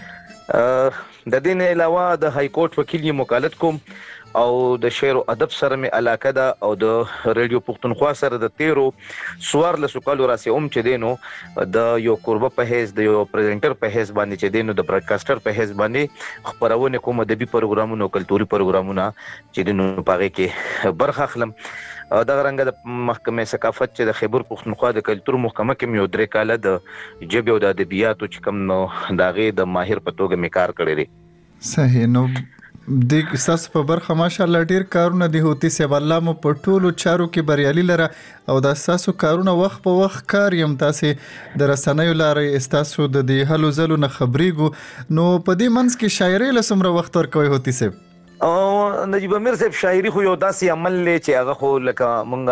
د دې نه علاوه د های کورټ وکیل یم وکالت کوم او د شعر او ادب سره مې علاقه ده او د ریډیو پښتونخوا سره د تیرو څوارلسو کالو راسې هم چې دی نو د یو کوربه په حیث د یو پریزنټر په حیث باندې چې دی نو د براډکاسټر په حیث باندې خپرونې کوم ادبي پروګرامونه او کلتوري پروګرامونه چې دی نو په هغې کې برخه اخلم. دغه رنګه د محکمې ثقافت چې د خیبر پښتونخوا د کلتور محکمه کې مې یو درې کاله د ژبې او د ادبیاتو چې کوم نو د هغې د ماهر په توګه مې کار کړی دی. صحیح. نو د ستاسو په برخه ماشاءالله ډیر کارونه دي هوتی صاحب. الله مو په ټولو چارو کې بریالي لره او دا ستاسو کارونه وخت په وخت کار یم. تاسې د رسنیو لارې ستاسو د دې هلو ځلو نه خبرېږو. نو په دې منځ کې شاعرۍ له څومره وخت ورکوئ هوتی صاحب؟ نجیب امیر صاحب شاعري خو یو داسې عمل دی چې هغه خو لکه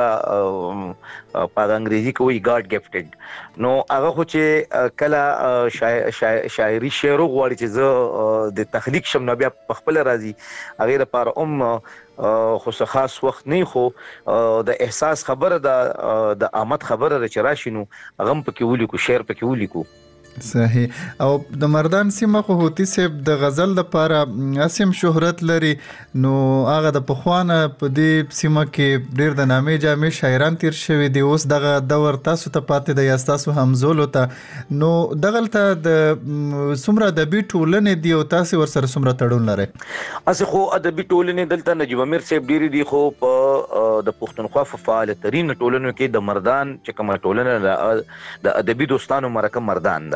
مونږ په انګریزي کې وایي ګاډ ګفټډ. نو هغه خو چې کله شاعري شعر غواړي چې زه د تخلیق شم نو بیا په خپله راځي هغې دپاره هم خو څه خاص وخت نه خو د احساس خبره ده، د آمد خبره ده چې راشي نو هغه هم پکې ولیکو، شعر پکې ولیکو. صحیح. او د مردان سیمه خو هوتی صاحب د غزل لپاره اسیم شهرت لري. نو هغه د پخوانه په دې سیمه کې ډیر د نامې جامې شاعران تیر شوي دي. اوس دغه دور تاسو ته پاتې دی یا تاسو همزولو ته. نو دغلته د څومره ادبي ټولنې دي او تاسو ورسره څومره تړون لرئ؟ اسې خو ادبي ټولنې دلته نجیب امیر صاحب ډېرې دي خو په د پښتونخوا په فعاله ترین ټولنو کې د مردان چې کومه ټولنه د ادبي دوستانو مرکه مردان ده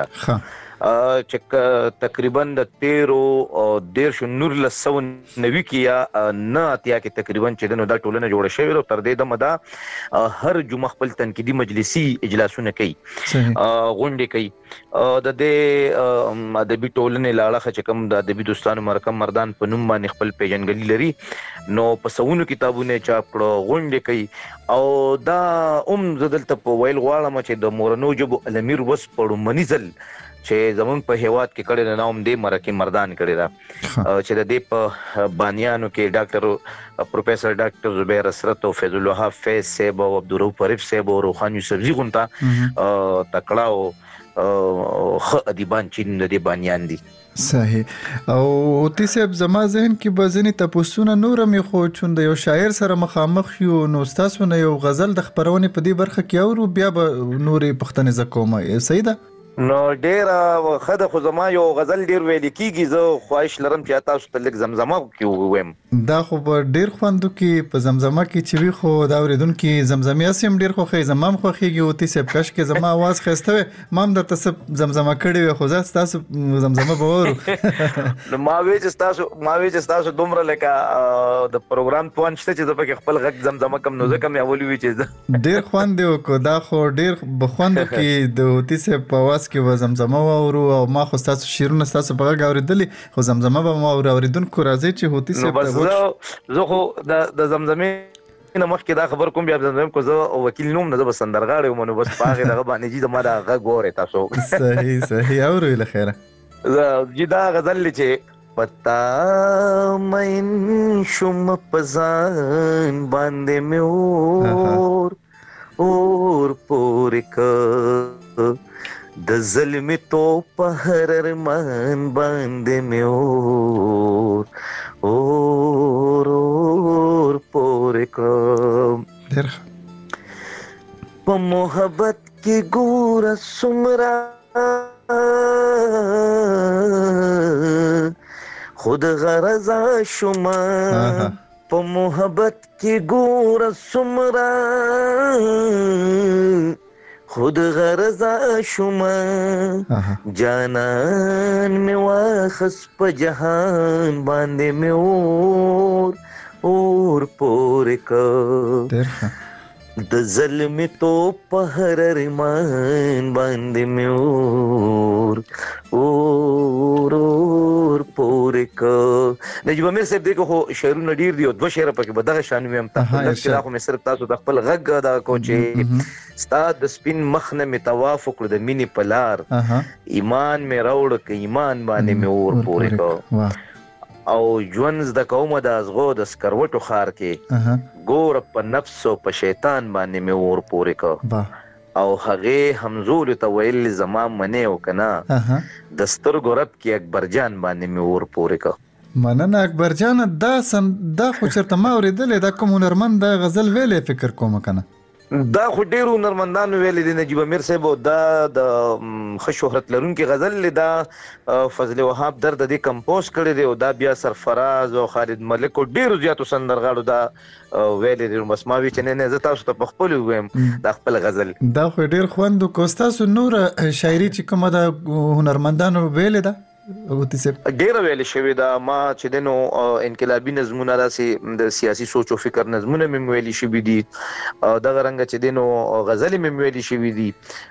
چې تقریبا د تیرو دیرشو نورلس سوه نوي کې یا نه اتیا کې تقریبا چې نو دا ټولنه جوړه شوې ده. تر دې دمه دا هر جمعه خپل تنقیدي مجلسي اجلاسونه کوي، غونډې کوي. د دې ادبي ټولنې له اړخه چې کوم د ادبي دوستانو مرکه مردان په نوم باندې خپل پیژنګلي لري. نو په سوونو کتابونه چاپ کړو، غونډې کوي. او دا هم زه دلته په ویل غواړم چې د مورنو ژبو الامیر وس په لومړني ځل چې زمونږ په هیواد کې کړی ده نو هم دې مرکې مردان کړی ده چې د دې په بانیانو کې ډاکټر پروفیسر ډاکټر زبیر اسرت او فیض الوهاب فیض صاحب او عبدالرؤف فرید صاحب او روخان یوسفزي غونته تکړه او ښه ادیبان چې د دې بانیان دي. صحیح. او هوتی صاحب زما ذهن کې به ځینې تپوسونه نور هم خو چون د یو شاعر سره مخامخ یو نو ستاسو نه یو غزل د خپرونې په دې برخه کې اورو بیا به نورې پوښتنې زه کوم. صحیح ده؟ نو ډېره ښه ده خو زما یو غزل ډېر ویلی کېږي. زه خواهش لرم چې تاسو ته لږ زمزمه کې ووایم. دا خو به ډېر خوند وکړي په زمزمه کې چې وي. خو دا اورېدونکي زمزمې هسې هم ډېر خوښوي. زما هم خوښېږي هوتي صاحب. کاشکې زما اواز ښایسته وی ما هم درته څه زمزمه کړې وی خو زه ستاسو زمزمه به واورو. نو ما وی چې ستاسو ما وی چې ستاسو دومره لکه د پروګرام توان شته چې زه پکې خپل غږ زمزمه کم نو ځکه مې اول وی چې ډېر خوند دی وکړو. دا خو ډېر به خوند وکړي د هوتي صاحب په اواز کې به زمزمه واورو. او ما خو ستاسو شعرونه ستاسو په غږ اورېدلي خو زمزمه به ما واورو. اورېدونکو راځي چې هوتي صاحب ته زه خو د زمزمې نه مخکې دا خبر کوم بیا زم کو زه وکیل نوم نه زه سندرغاړی وم نو بس پاغه دغه باندې جی زما دا غږ وره تاسو صحیح صحیح اورو له خیره زه جی دا غزل چې پتا مین شم پزان باندې مې اور اور پورې ک د ظلم تو په هر ارمان باندې مې اور اور اور پورې ک په محبت کې ګور سمرا خود غرضا شما په محبت کې ګور سمرا خود غرضا شما جانان می واخس په جهان باندې می اور اور پورې ک د ظلم تو په هر ارمان باندې می اور اور اور پورې ک نجیب امیر صاحب دغه خو شعرونه ډیر دي او دوه شعر پکې بدغه شان ویم تاسو دا خو مې صرف تاسو د خپل غږ دا کو چې استاد سپین مخ نه می توافق د مینې پلار ایمان می راوړ ک ایمان باندې می اور پورې ک او ژوند د قومه د ازغو د سکروټو خار کې ګور په نفس او په شیطان باندې می اور پورې ک او هغه همزول ته ویل زما منه او کنا دستور ګورب کې اکبر جان باندې می اور پورې ک مننه اکبر جان دا سن دا خو چرته ما اوریدل دا کوم هنرمند د غزل ویلې فکر کوم کنه دا خو ډیرو هنرمندانو ویلې دي نجیب امیر صاحب دا د ښه شهرت لرونکي غزل دا فضل وهاب درد د کمپوز کړی دی او دا بیا سرفراز او خالد ملک او ډیرو زیاتو سندرغاړو دا ویلې دي بس ما وی چې نه زه تاسو ته په خپل ویم دا خپل غزل دا خو ډیر خوند کو تاسو نور شاعري چې کومه د هنرمندانو ویلې ده ډیر ویل شوی دا ما چې دنو انقلابی نظمونه راسي د سیاسي سوچ او فکر نظمونه مې ویلي شوی دي دغه رنګ چې دنو غزل مې ویلي شوی دي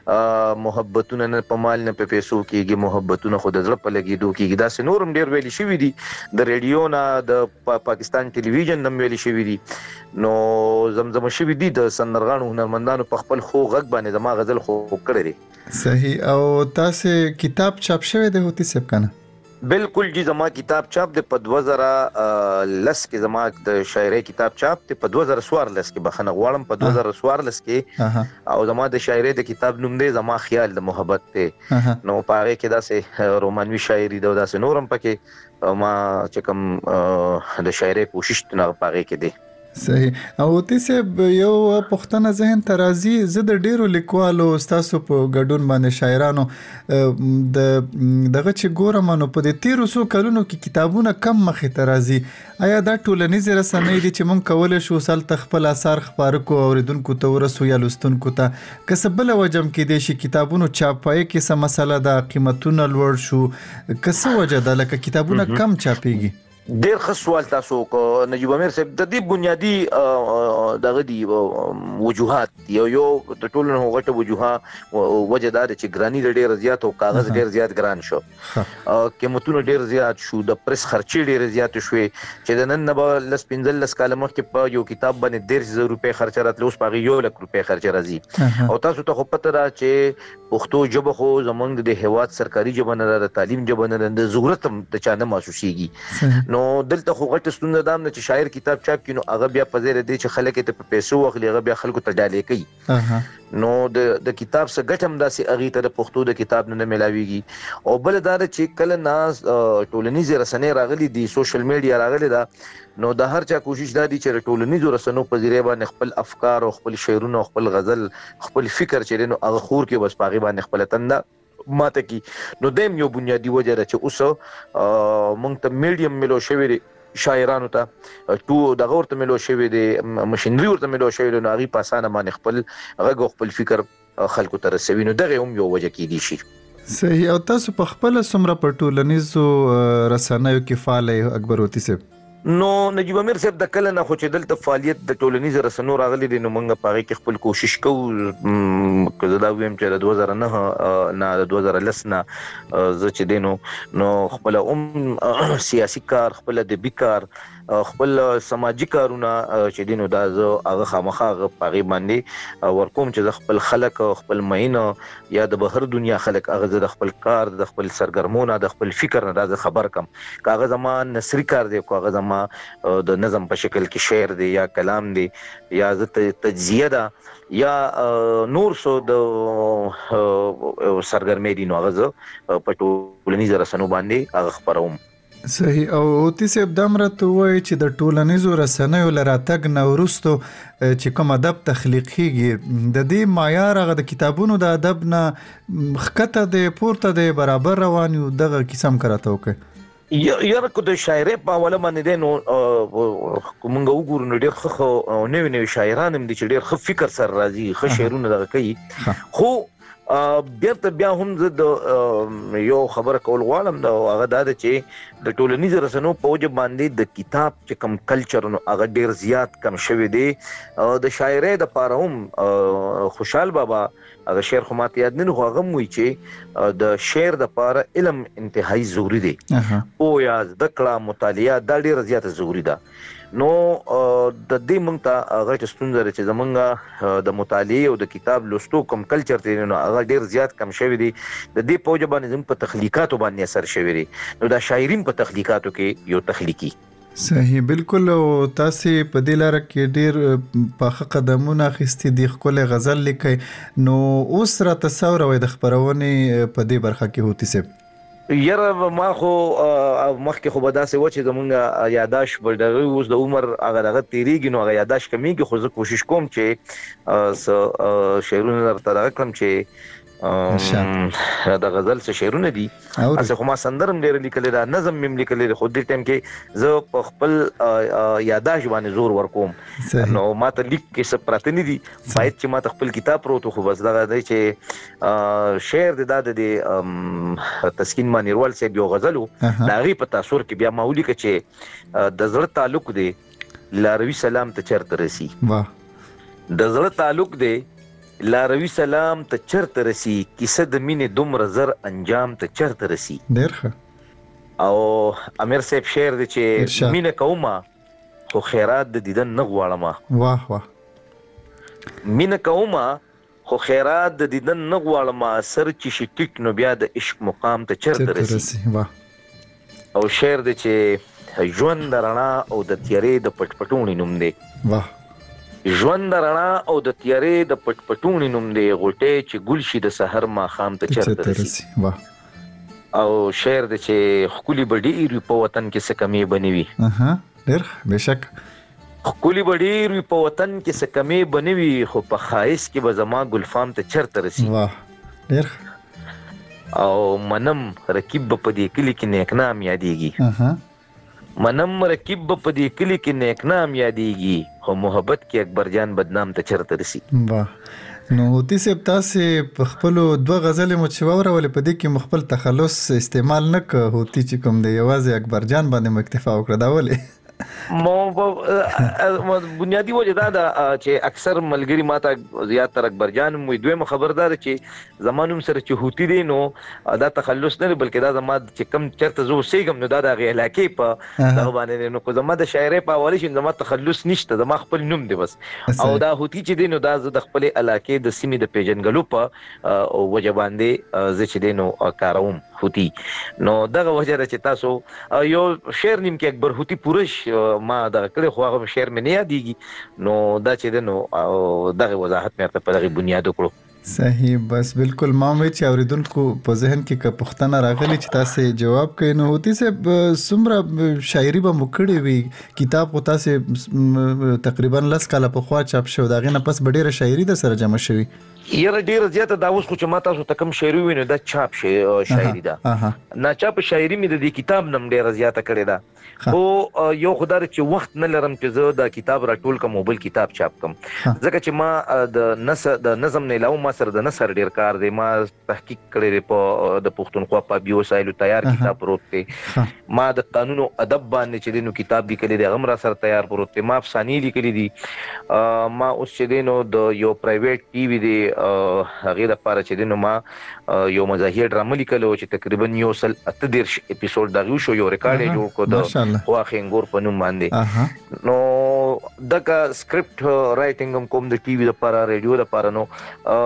محبتونه نه پمال نه په پیسو کېږي محبتونه خود زړه په لګیدو کېږي دا سنورم ډیر ویلي شوی دي د ریډیو نه د پاکستان ټلویزیون نم ویلي شوی دي نو زمزمه شوی دي د سندرغاړو هنرمندانو په خپل خو غږ باندې زما غزل خو کړی دی صحیح او تاسو کتاب چاپ شوی دی هوتی صاحب کنه بالکل جی زما کتاب چاپ د په دوه زره لس کې زما د شاعري کتاب چاپ ته په دوه زره څوارلس کې بخنه غواړم په دوه زره څوارلس کې او زما د شاعري د کتاب نوم دی زما خیال د محبت ته نو پاره کې داسې رومانوي شاعري دا داسې نورم پکې ما چې کوم د شاعري کوشش نه پاره کې دی صحیح او تاسو یو پښتنه ذهن ترازی زه د ډیرو لیکوالو تاسو په ګډون باندې شاعرانو د دغه چې ګورم نو په دې تیرو سو کلونو کې کتابونه کم مخې ترازی آیا دا ټولنیز رسنۍ دي چې مونږ کولای شو سل تخپل اثر خبر کو اوریدونکو ته ورسو یا لستونکو ته کسبل وجم کې دي چې کتابونو چاپای کې څه مسله ده قیمتونه لوړ شو کسه وجه ده لکه کتابونه کم چاپيږي ډیر ښه سوال تاسو کو نجیب امیر صاحب د دې بنیادی دغه دی وجوهات یو یو د ټولو غټه وجوه وجدار چې ګرانی ډیر زیات او کاغذ ډیر زیات ګران شو قیمتونه ډیر زیات شو د پریس خرچې ډیر زیات شوې چې د نن نه لس پنځل لس کاله مخکې په یو کتاب باندې ډیر زر روپے خرچه راتلو اوس په یو لک روپے خرچه راځي او تاسو ته خو پته را چې پښتو ژبه خو زمونږ د هیواد سرکاري ژبه نه د تعلیم ژبه نه د ضرورت د چانه محسوسيږي نو دلته خو غټ ستونزه دام نه چې شاعر کتاب چاپ کینو هغه بیا په زیره دي چې خلک ته په پیسو واخلي هغه بیا خلکو ته ډالې کوي نو د د کتاب څخه ګټم داسې اغي ته د پښتو د کتاب نه ملاويږي او بل دا چې کله ناز ټولنیز رسنۍ راغلي دي سوشل میډیا راغلي دا نو د هر چا کوشش دا دي چې ټولنیز رسنۍ په ذریعہ باندې خپل افکار او خپل شعرونه او خپل غزل خپل فکر چرینو هغه خور کې بس پاغي باندې خپل تنده ماته کی نو دیم یو بنیادی وجه ده چې اوس مونږ ته میډیم ملو شوی دی شاعرانو ته تو دغه ورته ملو شوی دی ماشينري ورته ملو شوی دی نو هغه په اسانه باندې خپل هغه خپل فکر خلکو ته رسوي نو دغه هم یو وجه کې دي شي صحیح او تاسو په خپل سمره په ټولنیزو رسنیو کې فعال اکبر وتی سه نو نجیب امیر صاحب د کله نه خو چې دلته فعالیت د ټولنیز رسنیو راغلي دي نو موږ په هغه کې خپل کوشش کوو که زه دا ویم چې د دوه زره نه نه د دوه زره لس نه زه چې دی نو نو خپل هم سیاسي کار خپل ادبي کار خپل سماجی کارونه چې دی نو دا زه هغه خامخا هغه په هغې باندې ورکوم چې زه خپل خلک خپل مینه یا د بهر دنیا خلک هغه زه د خپل کار د خپل سرګرمونه د خپل فکر نه دا زه خبر کم که هغه زما نثري کار دی که هغه زما د نظم په شکل کې شعر دی یا کلام دی یا زه تجزیه ده یا نور څو د سرګرمۍ دي نو هغه زه په ټولنیزو رسنیو باندې هغه خپروم. صحیح. او اوتی صاحب دا مرته وایي چې د ټولنیزو رسنیو له راتګ نه وروستو چې کوم ادب تخلیق کیږي د دې معیار هغه د کتابونو د ادب نه ښکته دی پورته دی برابر روان یو دغه کیسه هم که راته وکړئ. یاره که د شاعرۍ په حواله باندې دی نو موږ وګورو نو ډېر ښه نوي نوي شاعران هم دي چې ډېر ښه فکر سره راځي ښه شعرونه دغه کوي خو بیرته بیا هم زه د یو خبره کول غواړم د هغه دا ده چې د ټولنیزو رسنیو په وجه باندې د کتاب چې کوم کلچر نو هغه ډېر زیات کم شوی دی د شاعرۍ دپاره هم خوشحال بابا هغه شعر خو ماته یاد نه نو هغه هم وایي چې د شعر دپاره علم انتهایی ضروري دی پوهه زده کړه مطالعه دا ډېره زیاته ضروري ده. نو د دې موږ ته هغه چې ستونزه ده چې زمونږ د مطالعې او د کتاب لوستو کوم کلچر دی نو هغه ډېر زیات کم شوی دی د دې په وجه باندې زموږ په تخلیقاتو باندې اثر شوی دی نو دا شاعرین په تخلیقاتو کې یو تخلیقي. صحیح بالکل. او تاسې په دې لاره کې ډېر پاخه قدمونه اخیستي دي ښکلی غزل لیکئ نو اوس راته څه اوروئ د خپرونې په دې برخه کې هوتي صاحب؟ یاره ما خو مخکې خو به داسې و چې زمونږ یاداشت به دغه اوس د عمر هغه دغه تېرېږي نو هغه یاداشت کمیږي خو زه کوشش کوم چې څه شعرونه درته دغه کړم چې د غزل څه شعرونه دي هسې خو ما سندره هم ډېره لیکلې ده نظم مې هم لیکلی دی خو دې ټایم کې زه په خپل یاداشت باندې زور ورکوم نو ما ته لیک کې څه پراته نه دي باید چې ما ته خپل کتاب پروت خو بس دغه دی چې شعر دی دا د دې تسکین مانیروال صاحب یو غزل و د هغې په تاثر کې بیا ما ولیکه چې د زړه تعلق دی لاروي سلام ته چرته رسي د زړه تعلق دی لاروي سلام ته چرته رسي کیسه د مینې دومره زر انجام ته چرته رسي. ډېر ښه. او امیر صاحب شعر دی چې مینه کومه خو خیرات د دیدن نه غواړمه. واه واه. مینه کومه خو خیرات د دیدن نه غواړمه سر چې شي ټیټ نو بیا د عشق مقام ته چرته رسي. واه. او شعر دی چې ژوند د رڼا او د تیارې د پټ پټونې نوم دی. واه. ژوند د رڼا او د تیارې د پټ پټونې نوم دی غوټۍ چې ګل شي د سحر ماښام ته چرته رسي. او شعر دی چې ښکلي به ډېر وي په وطن کې څه کمې به نه وي. ډېر بېشک. ښکلي به ډېر وي په وطن کې څه کمې به نه وي خو په ښایست کې به زما ګلفام ته چرته رسي. واه ډېر. او منم رقیب به په دې کلي کې نیکنام یادېږي منم رقیب به په دې کلي کې نیکنام یادېږي خو محبت کې اکبر جان بدنام ته چرته رسي. واه. نو هوتي صاحب تاسې په خپلو دوه غزلې مو چې واورولې په دې کې مو خپل تخلص استعمال نه که هوتي چې کوم دی یوازې اکبر جان باندې مو اکتفا وکړه دا ولې؟ مو بنیادی وجه دا ده چې اکثر ملګري ماته زیاتره اکبر جان وایي دویمه خبردار چې زما نوم سره چې هوتي دی نو دا تخلص نه دی بلکې دا زما چې کوم چېرته زه اوسېږم نو دا د هغې علاقې په دغه باندې دی نو که زما د شاعرۍ په حوالې شي زما تخلص نشته زما خپل نوم دی بس او دا هوتي چې دی نو دا زه د خپلې علاقې د سیمې د پیژنګلو په وجه باندې زه چې دی نو کاروم هوتي نو دغه وجه ده چې تاسو یو شعر نیم کې اکبر هوتي پورش ما دغه کړی خو هغه شعر مې نه یادېږي نو دا چې دی نو دغه وضاحت مې ورته په دغې بنیاد وکړو. صحیح. بس بالکل ما وایي چې اوریدونکو په ذهن کې که پوښتنه راغلې چې تاسې جواب کوئ نو هوتي صاحب څومره شاعري به مو کړې وي کتاب خو تاسې تقریبا لس کاله پخوا چاپ شوی د هغې نه پس به ډېره شاعري در سره جمع شوي؟ یاره ډېره زیاته دا اوس خو چې ما تاسو ته کوم شاعري ووینو دا چاپ شاعري ده ناچاپه شاعري مې د دې کتاب نه هم ډېره زیاته کړې ده خو یو خو دا ده چې وخت نه لرم چې زه دا کتاب راټول کړم او بل کتاب چاپ کړم ځکه چې ما د نظم نه علاوه ما سره د نثر ډیر کار دی ما تحقیق کړی دی په د پښتونخوا په بیو وسایلو تیار کتاب پروت دی ما د قانون او ادب باندې چې دینو کتاب لیکلی دی هغه را سره تیار پروت دی ما افسانې لیکلي دي ما اوس چې دینو د یو پرایویټ ټي وي دی هغې دپاره چې دینو ما یو مزاحیه ډرامه لیکلو چې تقریبا یو سل اته دېرش اپیسوډ دغه وشو یو ریکارډ یې جوړ کړو د خواښې انګور په نوم باندې نو دغه سکرپټ رائټینګ هم کوم د ټي وي دپاره ریډیو دپاره نو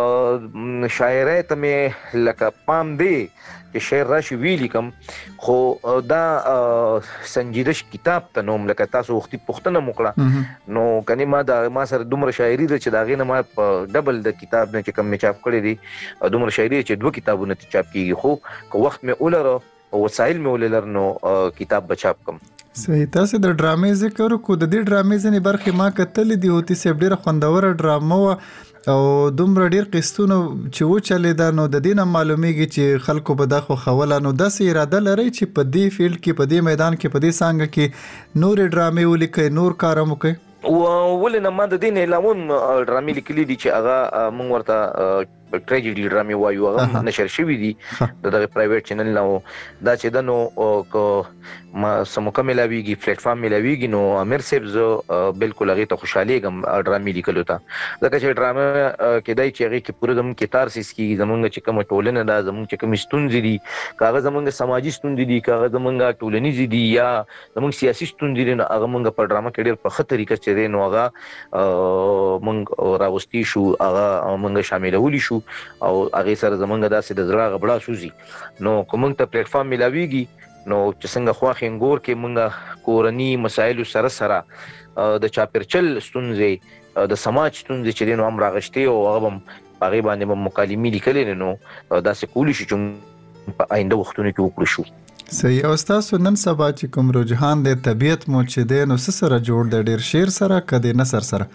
شاعرۍ ته مې لکه پام دی چې شعر راشي ویلی کوم خو دا سنجیده کتاب ته نوم لکه تاسو وختي پوښتنه وکړه نو کني ما دا ما سره دومره شاعري ده چې دا غینه ما په ډبل د کتاب نه چې کوم می چاپ کړی دي دومره شاعري چې دوه کتابونه چاپ کیږي خو که وخت مې ولر او وسایل مې ولر نو کتاب بچاپ کوم صحیح تاسو د ډرامې ذکر کو د دې ډرامې ځنې برخې ما کتلې دي هوتي سیب ډیره خوندوره ډرامه او دومره ډیر قسطونه چې و چلې دا نو د دینه معلومیږي چې خلکو به دا خو خوله نو داسې اراده لري چې په دې فیلډ کې په دې میدان کې په دې څانګه کې نور ډرامې ولیکي نور کار هم وکړي ولې نه ما د دین علاوه ډرامې لیکلي دي چې هغه مونږ ورته ټریجډي ډرامې وایو هغه نشر شوي دي د دغه پرایویټ چینل نه دا چې د نو ما سموکه ملاویږي پلیټ فارم ملاویږي نو امیر صاحب زه بالکل هغه ته خوشالېږم ډرامې لیکلو ته ځکه چې ډرامه کېدای چې هغه کې پوره زموږ کتارسیس کیږي زموږ چې کوم ټولنه ده زموږ چې کوم ستونزې دي کاغه زموږ سماجی ستونزې دي کاغه زموږ ټولنیز دي یا زموږ سیاسي ستونزې دي نو هغه موږ په ډرامه کې ډېر په ښه طریقه چې دی نو هغه موږ راوستي شو هغه موږ شاملولی شو او هغه سره زمونږ داسې د زړه غبړه سوزي نو کوم ته پلیټ فارم ملاويږي نو چې څنګه خواخې انګور کې مونږه کورنی مسایل سره سره د چاپرچل ستونزې د سماج ستونزې چې نو هم راغشتي او هغه هم هغه باندې مکالمې لیکلې نو داسې کولی شي چې په آینده وختونو کې وکړو شو صحیح او تاسو نن سبا چې کوم رجحان د طبيعت مو چې د نو سره جوړ د ډیر شعر سره کدي نثر سره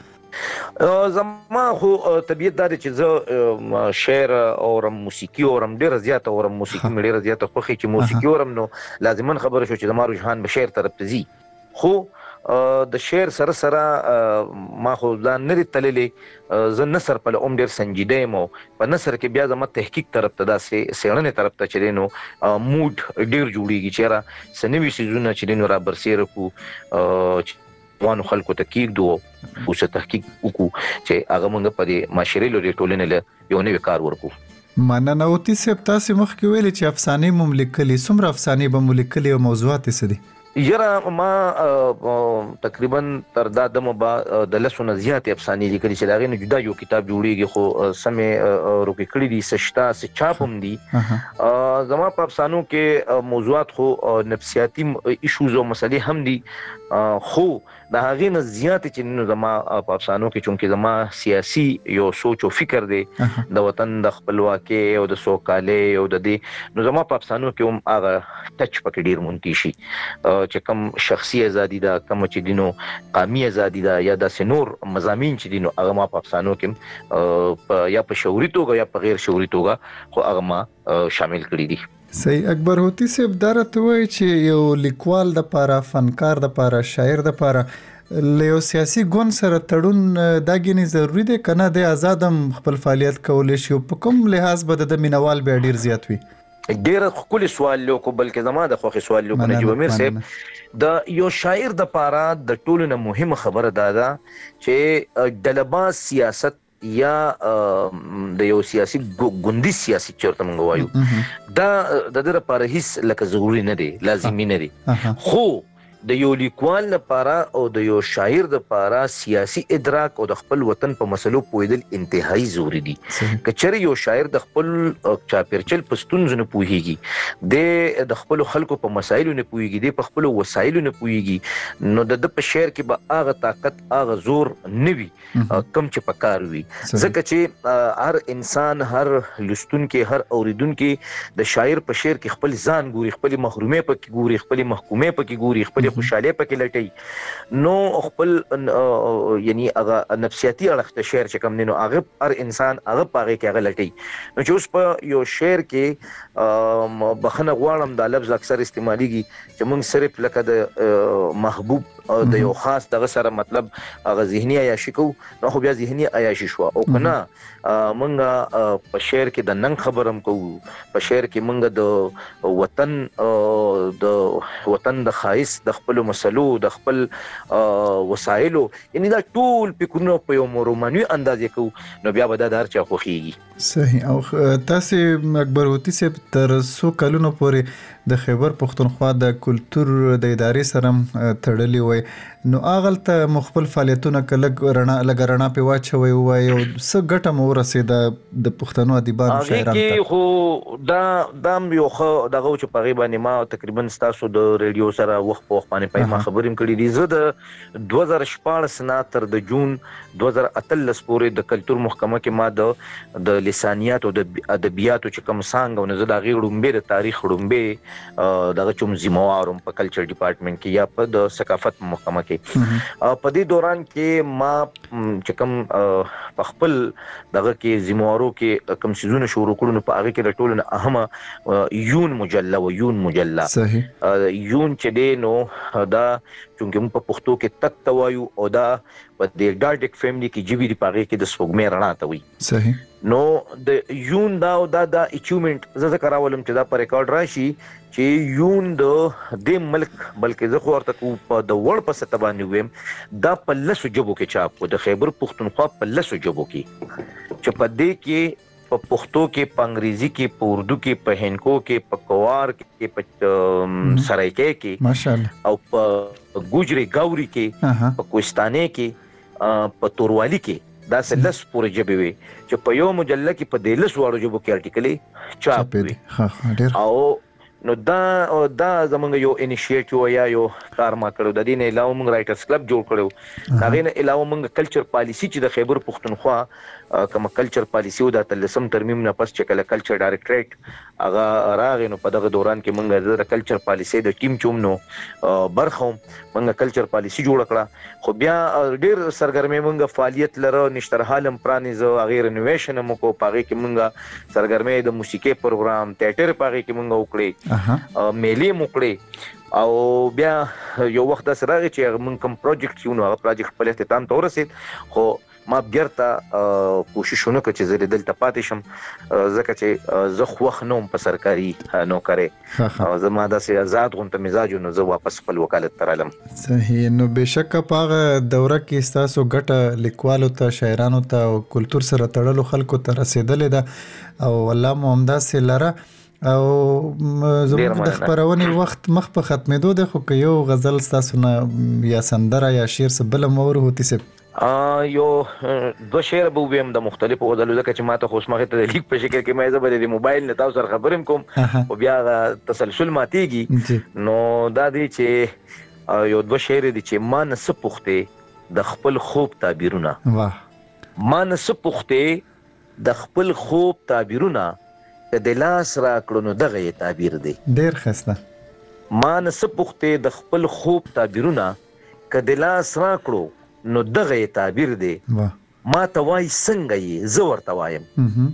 زما خو طبيعت دا چې زه شعر او موسیقي او ډېر زیات او موسیقي مې ډېر زیات خوښي چې موسیقي اورم نو لازمن خبره شو چې زما رجحان به شعر طرف ته ځي خو د شعر سره سره ما خو دا نری تللې زه نثر په لوم ډېر سنجیده مو په نثر کې بیا زما تحقیق طرف ته دا سیړنې طرف ته چلی نو موډ ډېر جوړیږي چې را سنوي سيزونه چې نو را برسېره کو وانو خلکو ته کېږدو او څه تحقیق وکړو چې هغه موږ په دې معاشرې لوري ټولنې له یو نوی کار ورکړو مننه اوتي صاحب تاسو مخکې ویلي چې افسانې مو لیکلي څومره افسانې به مو لیکلي او موضوعات څه دي یره ما تقریبا تر دا دمو با د لسونه زیات افسانې لیکلي چې دا غي نه جدا یو کتاب جوړیږي خو سمې روکې کړی دي سشتا س چاپ هم دي زما په افسانو کې موضوعات خو نفسیاتي ایشوز او مسلې هم دي خو دا هغه نه زیات چې نو زما په افسانو کې چونکه زما سیاسي یو سوچ او فکر دی د وطن د خپلواکۍ او د سوکالۍ او د دې نو زما په افسانو کې هم هغه ټچ پکې ډیر مونږ شي چې کوم شخصي ازادي دا کوم چې دینو قومي ازادي دا یا د سنور مضامین چې دینو هغه ما په افسانو کې یا په شعوري توګه یا په غیر شعوري توګه خو هغه ما شامل کړی دي صحیح اکبر هوتي صاحب درته وای چې یو لیکوال د پاره فنکار د پاره شاعر د پاره له سیاسي ګوند سره تړون دا غني ضروری دی کنه د آزادم خپل فعالیت کول شي په کوم لحاظ به د مینوال به ډیر زیات وي ډیر خپل سوال لو کو بلکې زما د خوخي سوال لو کو نجيب امیر صاحب د یو شاعر د پاره د ټولو نه مهمه خبره ده چې دلباس سیاست یا د یو سیاسي ګوندي سیاسي چرته مونږ وایو دا د دې لپاره هیڅ لکه ضروری نه دی لازمي نه دی خو د یو لیکوال لپاره او د یو شاعر لپاره سیاسي ادراک او د خپل وطن په مسلو پوهیدل انتهایی ضروری دي کچره یو شاعر د خپل چاپیرچل پښتون نه پوهیږي د خپل خلکو په مسایلو نه پوهیږي د خپل وسایلو نه پوهیږي نو د په شعر کې به هغه طاقت هغه زور نوي کم چې پکار وي ځکه چې هر انسان هر لستون کې هر اوریدونکو د شاعر په شعر کې خپل ځان ګوري خپل محرومه پکې ګوري خپل محکومه پکې ګوري خپل خوشاله پکې لټي نو خپل یعنی هغه نفسیاتي اړخ ته شعر چې کوم نو هغه هر انسان هغه پاره کې هغه لټي نو چې اوس په یو شعر کې بخنه غواړم دا لفظ اکثر استعماليږي چې موږ صرف لکه د محبوب د یو خاص دغه سره مطلب هغه ذهني عیاشي کو نو خو بیا ذهني عیاشي شو او کنه مونږه په شعر کې د نن خبرم کو په شعر کې مونږه د وطن د وطن د خایس د خپل مسلو د خپل وسایلو یعنی دا ټول فکرونه په یو رومانوي انداز کو نو بیا به دا دار چا خوخيږي صحیح. او تاسو اکبر هوتی صاحب تر څو کلونو پورې د خیبر پښتونخوا د کلچر د ادارې سره تړلی وای نو اغل ته مخبل فعالیتونه کله رڼا لګرنا په واچوي وای او څه ګټه مو رسیده د پښتنو ادیبانو شاعرانو ته خو دا دام یو خو دغه چې په غیبه ما تقریبا ستاسو د ریډیو سره وخت په وخت باندې پای ما خبریم کړی دي زه د دوه هزار شپږ سنه تر د جون دوه هزار اتلس پورې د کلچر محکمه کې ما د د لسانیات او د ادبیاتو چې کوم څنګه او نه د غیړومبه د تاریخ وړومبه دغه چوم زموارم په کلچر ډپارټمنټ کې یا په د ثقافت محکمه کې په دې دوران کې ما چې کوم په خپل دغه کې زموارو کې کوم سيزونه شروع کړو په هغه کې د ټولو نه اهمه یون مجله و یون مجله صحیح یون چې دی نو دا چونګې موږ په پښتو کې تک توایو او دا په دې ډاډک فیملی کې جیبی دی پاره کې د سپوږمۍ رڼا ته وي صحیح نو د یون دا او دا د اچیومنت زه ذکر راولم چې دا پر ریکارډ راشي چې یون د د ملک بلکې زه خو ورته کو په د وړ په سټ باندې ویم دا په لسو جبو کې چاپ د خیبر پښتونخوا په لسو جبو کې چې په دې کې په پښتو کې په انګریزي کې په اردو کې په هندکو کې په کوار کې په سرایکې کې ماشاءالله او په ګوجري ګاوري کې په کوستاني کې په توروالی کې دا سلس پورې جبې وي چې په یو مجله کې په دلس واړو جبو کې ارټیکلې چاپ وي ها ها ډېر او نو دا دا زمونږ یو انیشیټیو یا یو کار ما کړو د دې نه علاوه موږ رائټرز کلب جوړ کړو دا غي نه علاوه موږ کلچر پالیسی چې د خیبر پښتونخوا کوم کلچر پالیسی او د تلسم ترمیم نه پس چې کله کلچر ډایریکټریټ هغه راغی نو په دغه دوران کې موږ د کلچر پالیسی د ټیم چوم نو برخوم موږ کلچر پالیسی جوړ کړه خو بیا ډیر سرګرمي موږ فعالیت لره نشتر حالم پرانیزو غیر انوویشن مو کو پاره کې موږ سرګرمي د موسیقي پروګرام ټیټر پاره کې موږ وکړي میلې موکړي او بیا یو وخت د سره چې موږ کوم پروجیکټ یو نو هغه پروجیکټ په اختتام ته ورسید خو ما بیرته کوششونه کوي چې زه دلته پاتې شم ځکه چې زه خوښ نوم په سرکاري نوکرې او زما داسې آزاد غونته مزاج نو زه واپس خپل وکالت ترالم صحیح نو بشک په هغه دوره کې تاسو ګټه لیکوالو ته شاعرانو ته او کلچر سره تړلو خلکو ته رسیدلې ده او الله مو همداسې لره او زموږ د خبرونې وخت مخ په ختمېدو ده خو که یو غزل تاسو نه یا سندره یا شعر څه بل مور هوتی سه یو دو شعر به ویم د مختلفو غزلو ځکه چې ماته خوشمخه ته د لیک په شکل کې مې زبر د موبایل نه تاسو سره خبرم کوم او بیا تسلسل ماتيږي نو دا دی چې یو دو شعر دي چې ما نه سپخته د خپل خوب تعبیرونه واه ما نه سپخته د خپل خوب تعبیرونه د لاس را کړو نو دغه تعبیر دی ډیر خسته ما نه سپخته د خپل خوب تعبیرونه کله لاس را کړو نو دغه تعبیر دی ما ته وای څنګه یې زه ورته وایم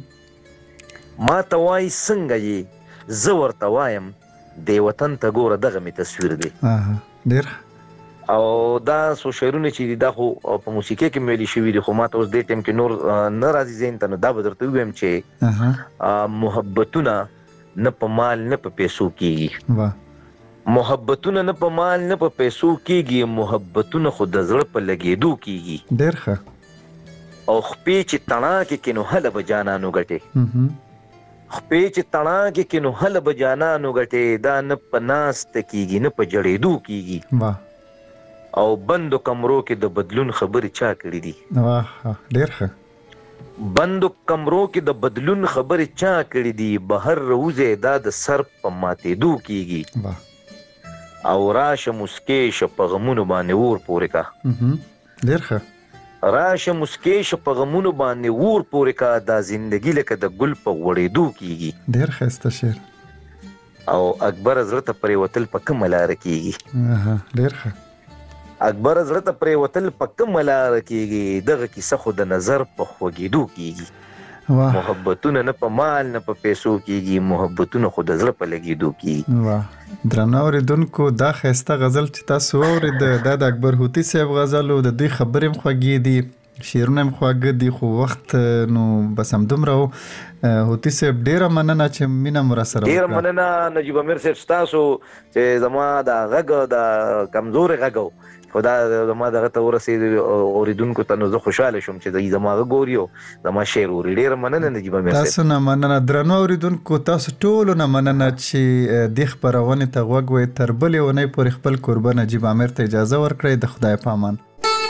ما ته وای څنګه یې زه ورته وایم د وطن ته ګوره دغه می تصویر دی ډیر او دا سو شعرونه چې دا خو په موسیقي کې ملي شوی دي خو ما ته اوس دې ټیم کې نور ناراضي زین ته دا بدرته ویم چې محبتونه نه په مال نه په پیسو کېږي واه محبتونه نه په مال نه په پیسو کېږي محبتونه خو د زړه په لګېدو کېږي ډېر ښه او خپې چې تڼا کې کې نو هله به جانانو ګټې خپې چې تڼا کې کې نو هله به جانانو ګټې دا نه په ناست کېږي نه په جړېدو کېږي واه او بندو کمرو کې د بدلون خبرې چا کړې دي واه ډېر ښه بندو کمرو کې د بدلون خبرې چا کړې دي بهر روزه دا د سر په ماتېدو کېږي واه او راشه مسکې ش په غمونو باندې ور پورې کا ډېر ښه راشه مسکې ش په غمونو باندې ور پورې کا دا زندگی لکه د ګل په وړېدو کېږي ډېر ښایسته شعر او اکبر حضرت پرې وتل په کومه لار کېږي ډېر ښه اکبر حضرت پرې وتل په کومه لار کېږي دغه کیسه خو د نظر په خوږېدو کېږي محبتونه نه په مال نه په پیسو کېږي، محبتونه خو د زړه په لګېدو کېږي. واه درنو اوریدونکو، دا ښایسته غزل چې تاسو واورید دا د اکبر هوتي صاحب غزل او د دوی خبرې هم خوږې دي، شعرونه هم خواږه دي، خو وخت نو بس همدومره و. هوتي صاحب ډېره مننه چې مینه مو راسره وکړه. ډېره مننه نجیب امیر صاحب ستاسو چې زما د غږ د کمزورې غږ و، خو دا زما دغه ته ورسېد اوریدونکو ته، نو زه خوشحاله شوم چې دوی زما غږ اوري او زما شعر اوري. ډېره مننه نجیب امیر صاحب. تاسو نه مننه درنو اوریدونکو، تاسو ټولو نه مننه چې دې خپرونې ته غوږ وئ. تر بلې اونۍ پورې خپل کوربه نجیب امیر ته اجازه ورکړئ. د خدای په امان.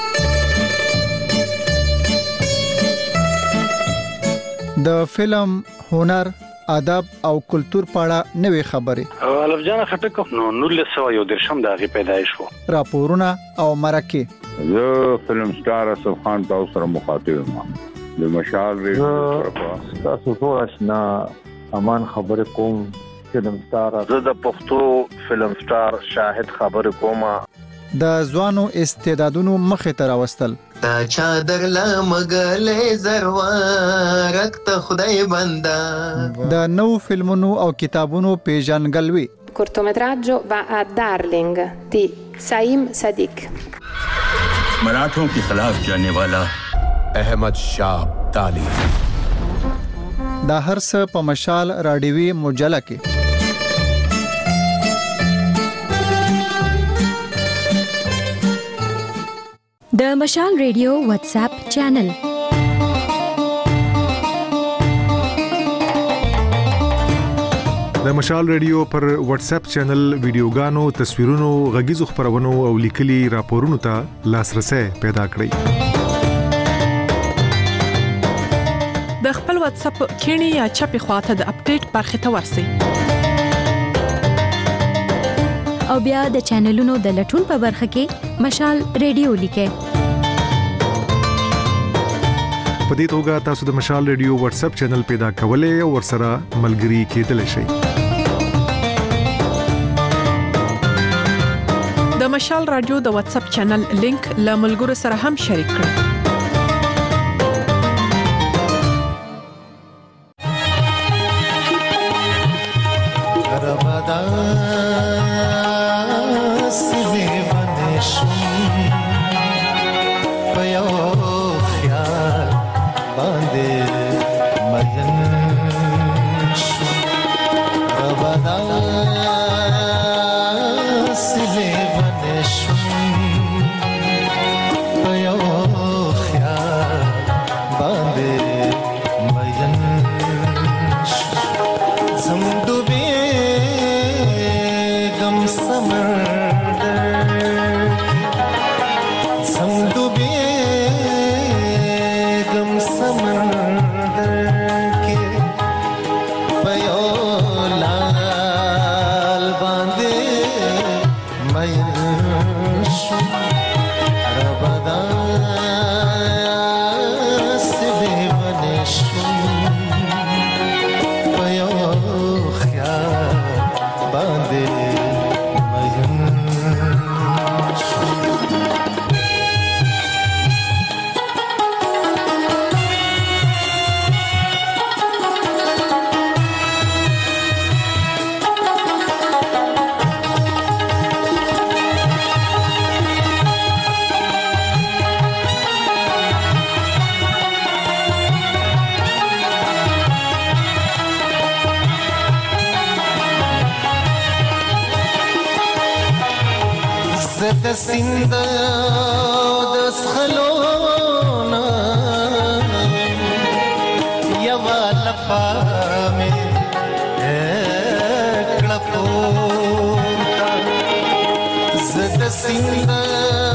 د فلم، هنر، ادب او کلچر په اړه نوې خبرې. الف جان خټک نو نولس سوه یو دېرشم د هغې پیدایش و. راپورونه او مرکې. زه فلم سټار اسف خان تاسو سره مخاطب یم. د مشال ریډیو تاسو ټول آشنا امان خبرې کوم. فلم سټار زه د پښتو فلم سټار شاهد خبرې کوم. د ځوانو استعدادونو مخې ته راوستل. تا چادر لمګلې زروارک ته خدای بندا. د نو فلمونو او کتابونو پیژنګلوي. cortometraggio va a Darling di Saim Sadiq. मराठों के खिलाफ जाने वाला अहमद शाह ताली. دا هر څه په مشال راډیوي مجله کې. د مشال ریډیو واتس اپ چینل. د مشال ریډیو پر واتس اپ چینل ویډیوګانو، تصویرونو، غږیزو خبرونو او لیکلي راپورونو ته لاسرسي پیدا کړئ. د خپل واتس اپ کینی یا چپی خواته د اپډیټ برخه ته ورسئ. او بیا د چینلونو د لټون په برخه کې مشال ریډیو لیکئ. په دې توګه تاسو د مشال ریډیو واتس اپ چینل پیدا کولای او ورسره ملګري کېدلی شئ. د مشال رادیو د واتس اپ چینل لینک له ملګرو سره هم شریک کړئ. د سیند د سخلونا یو لپا مې کړه پورته زه د سیند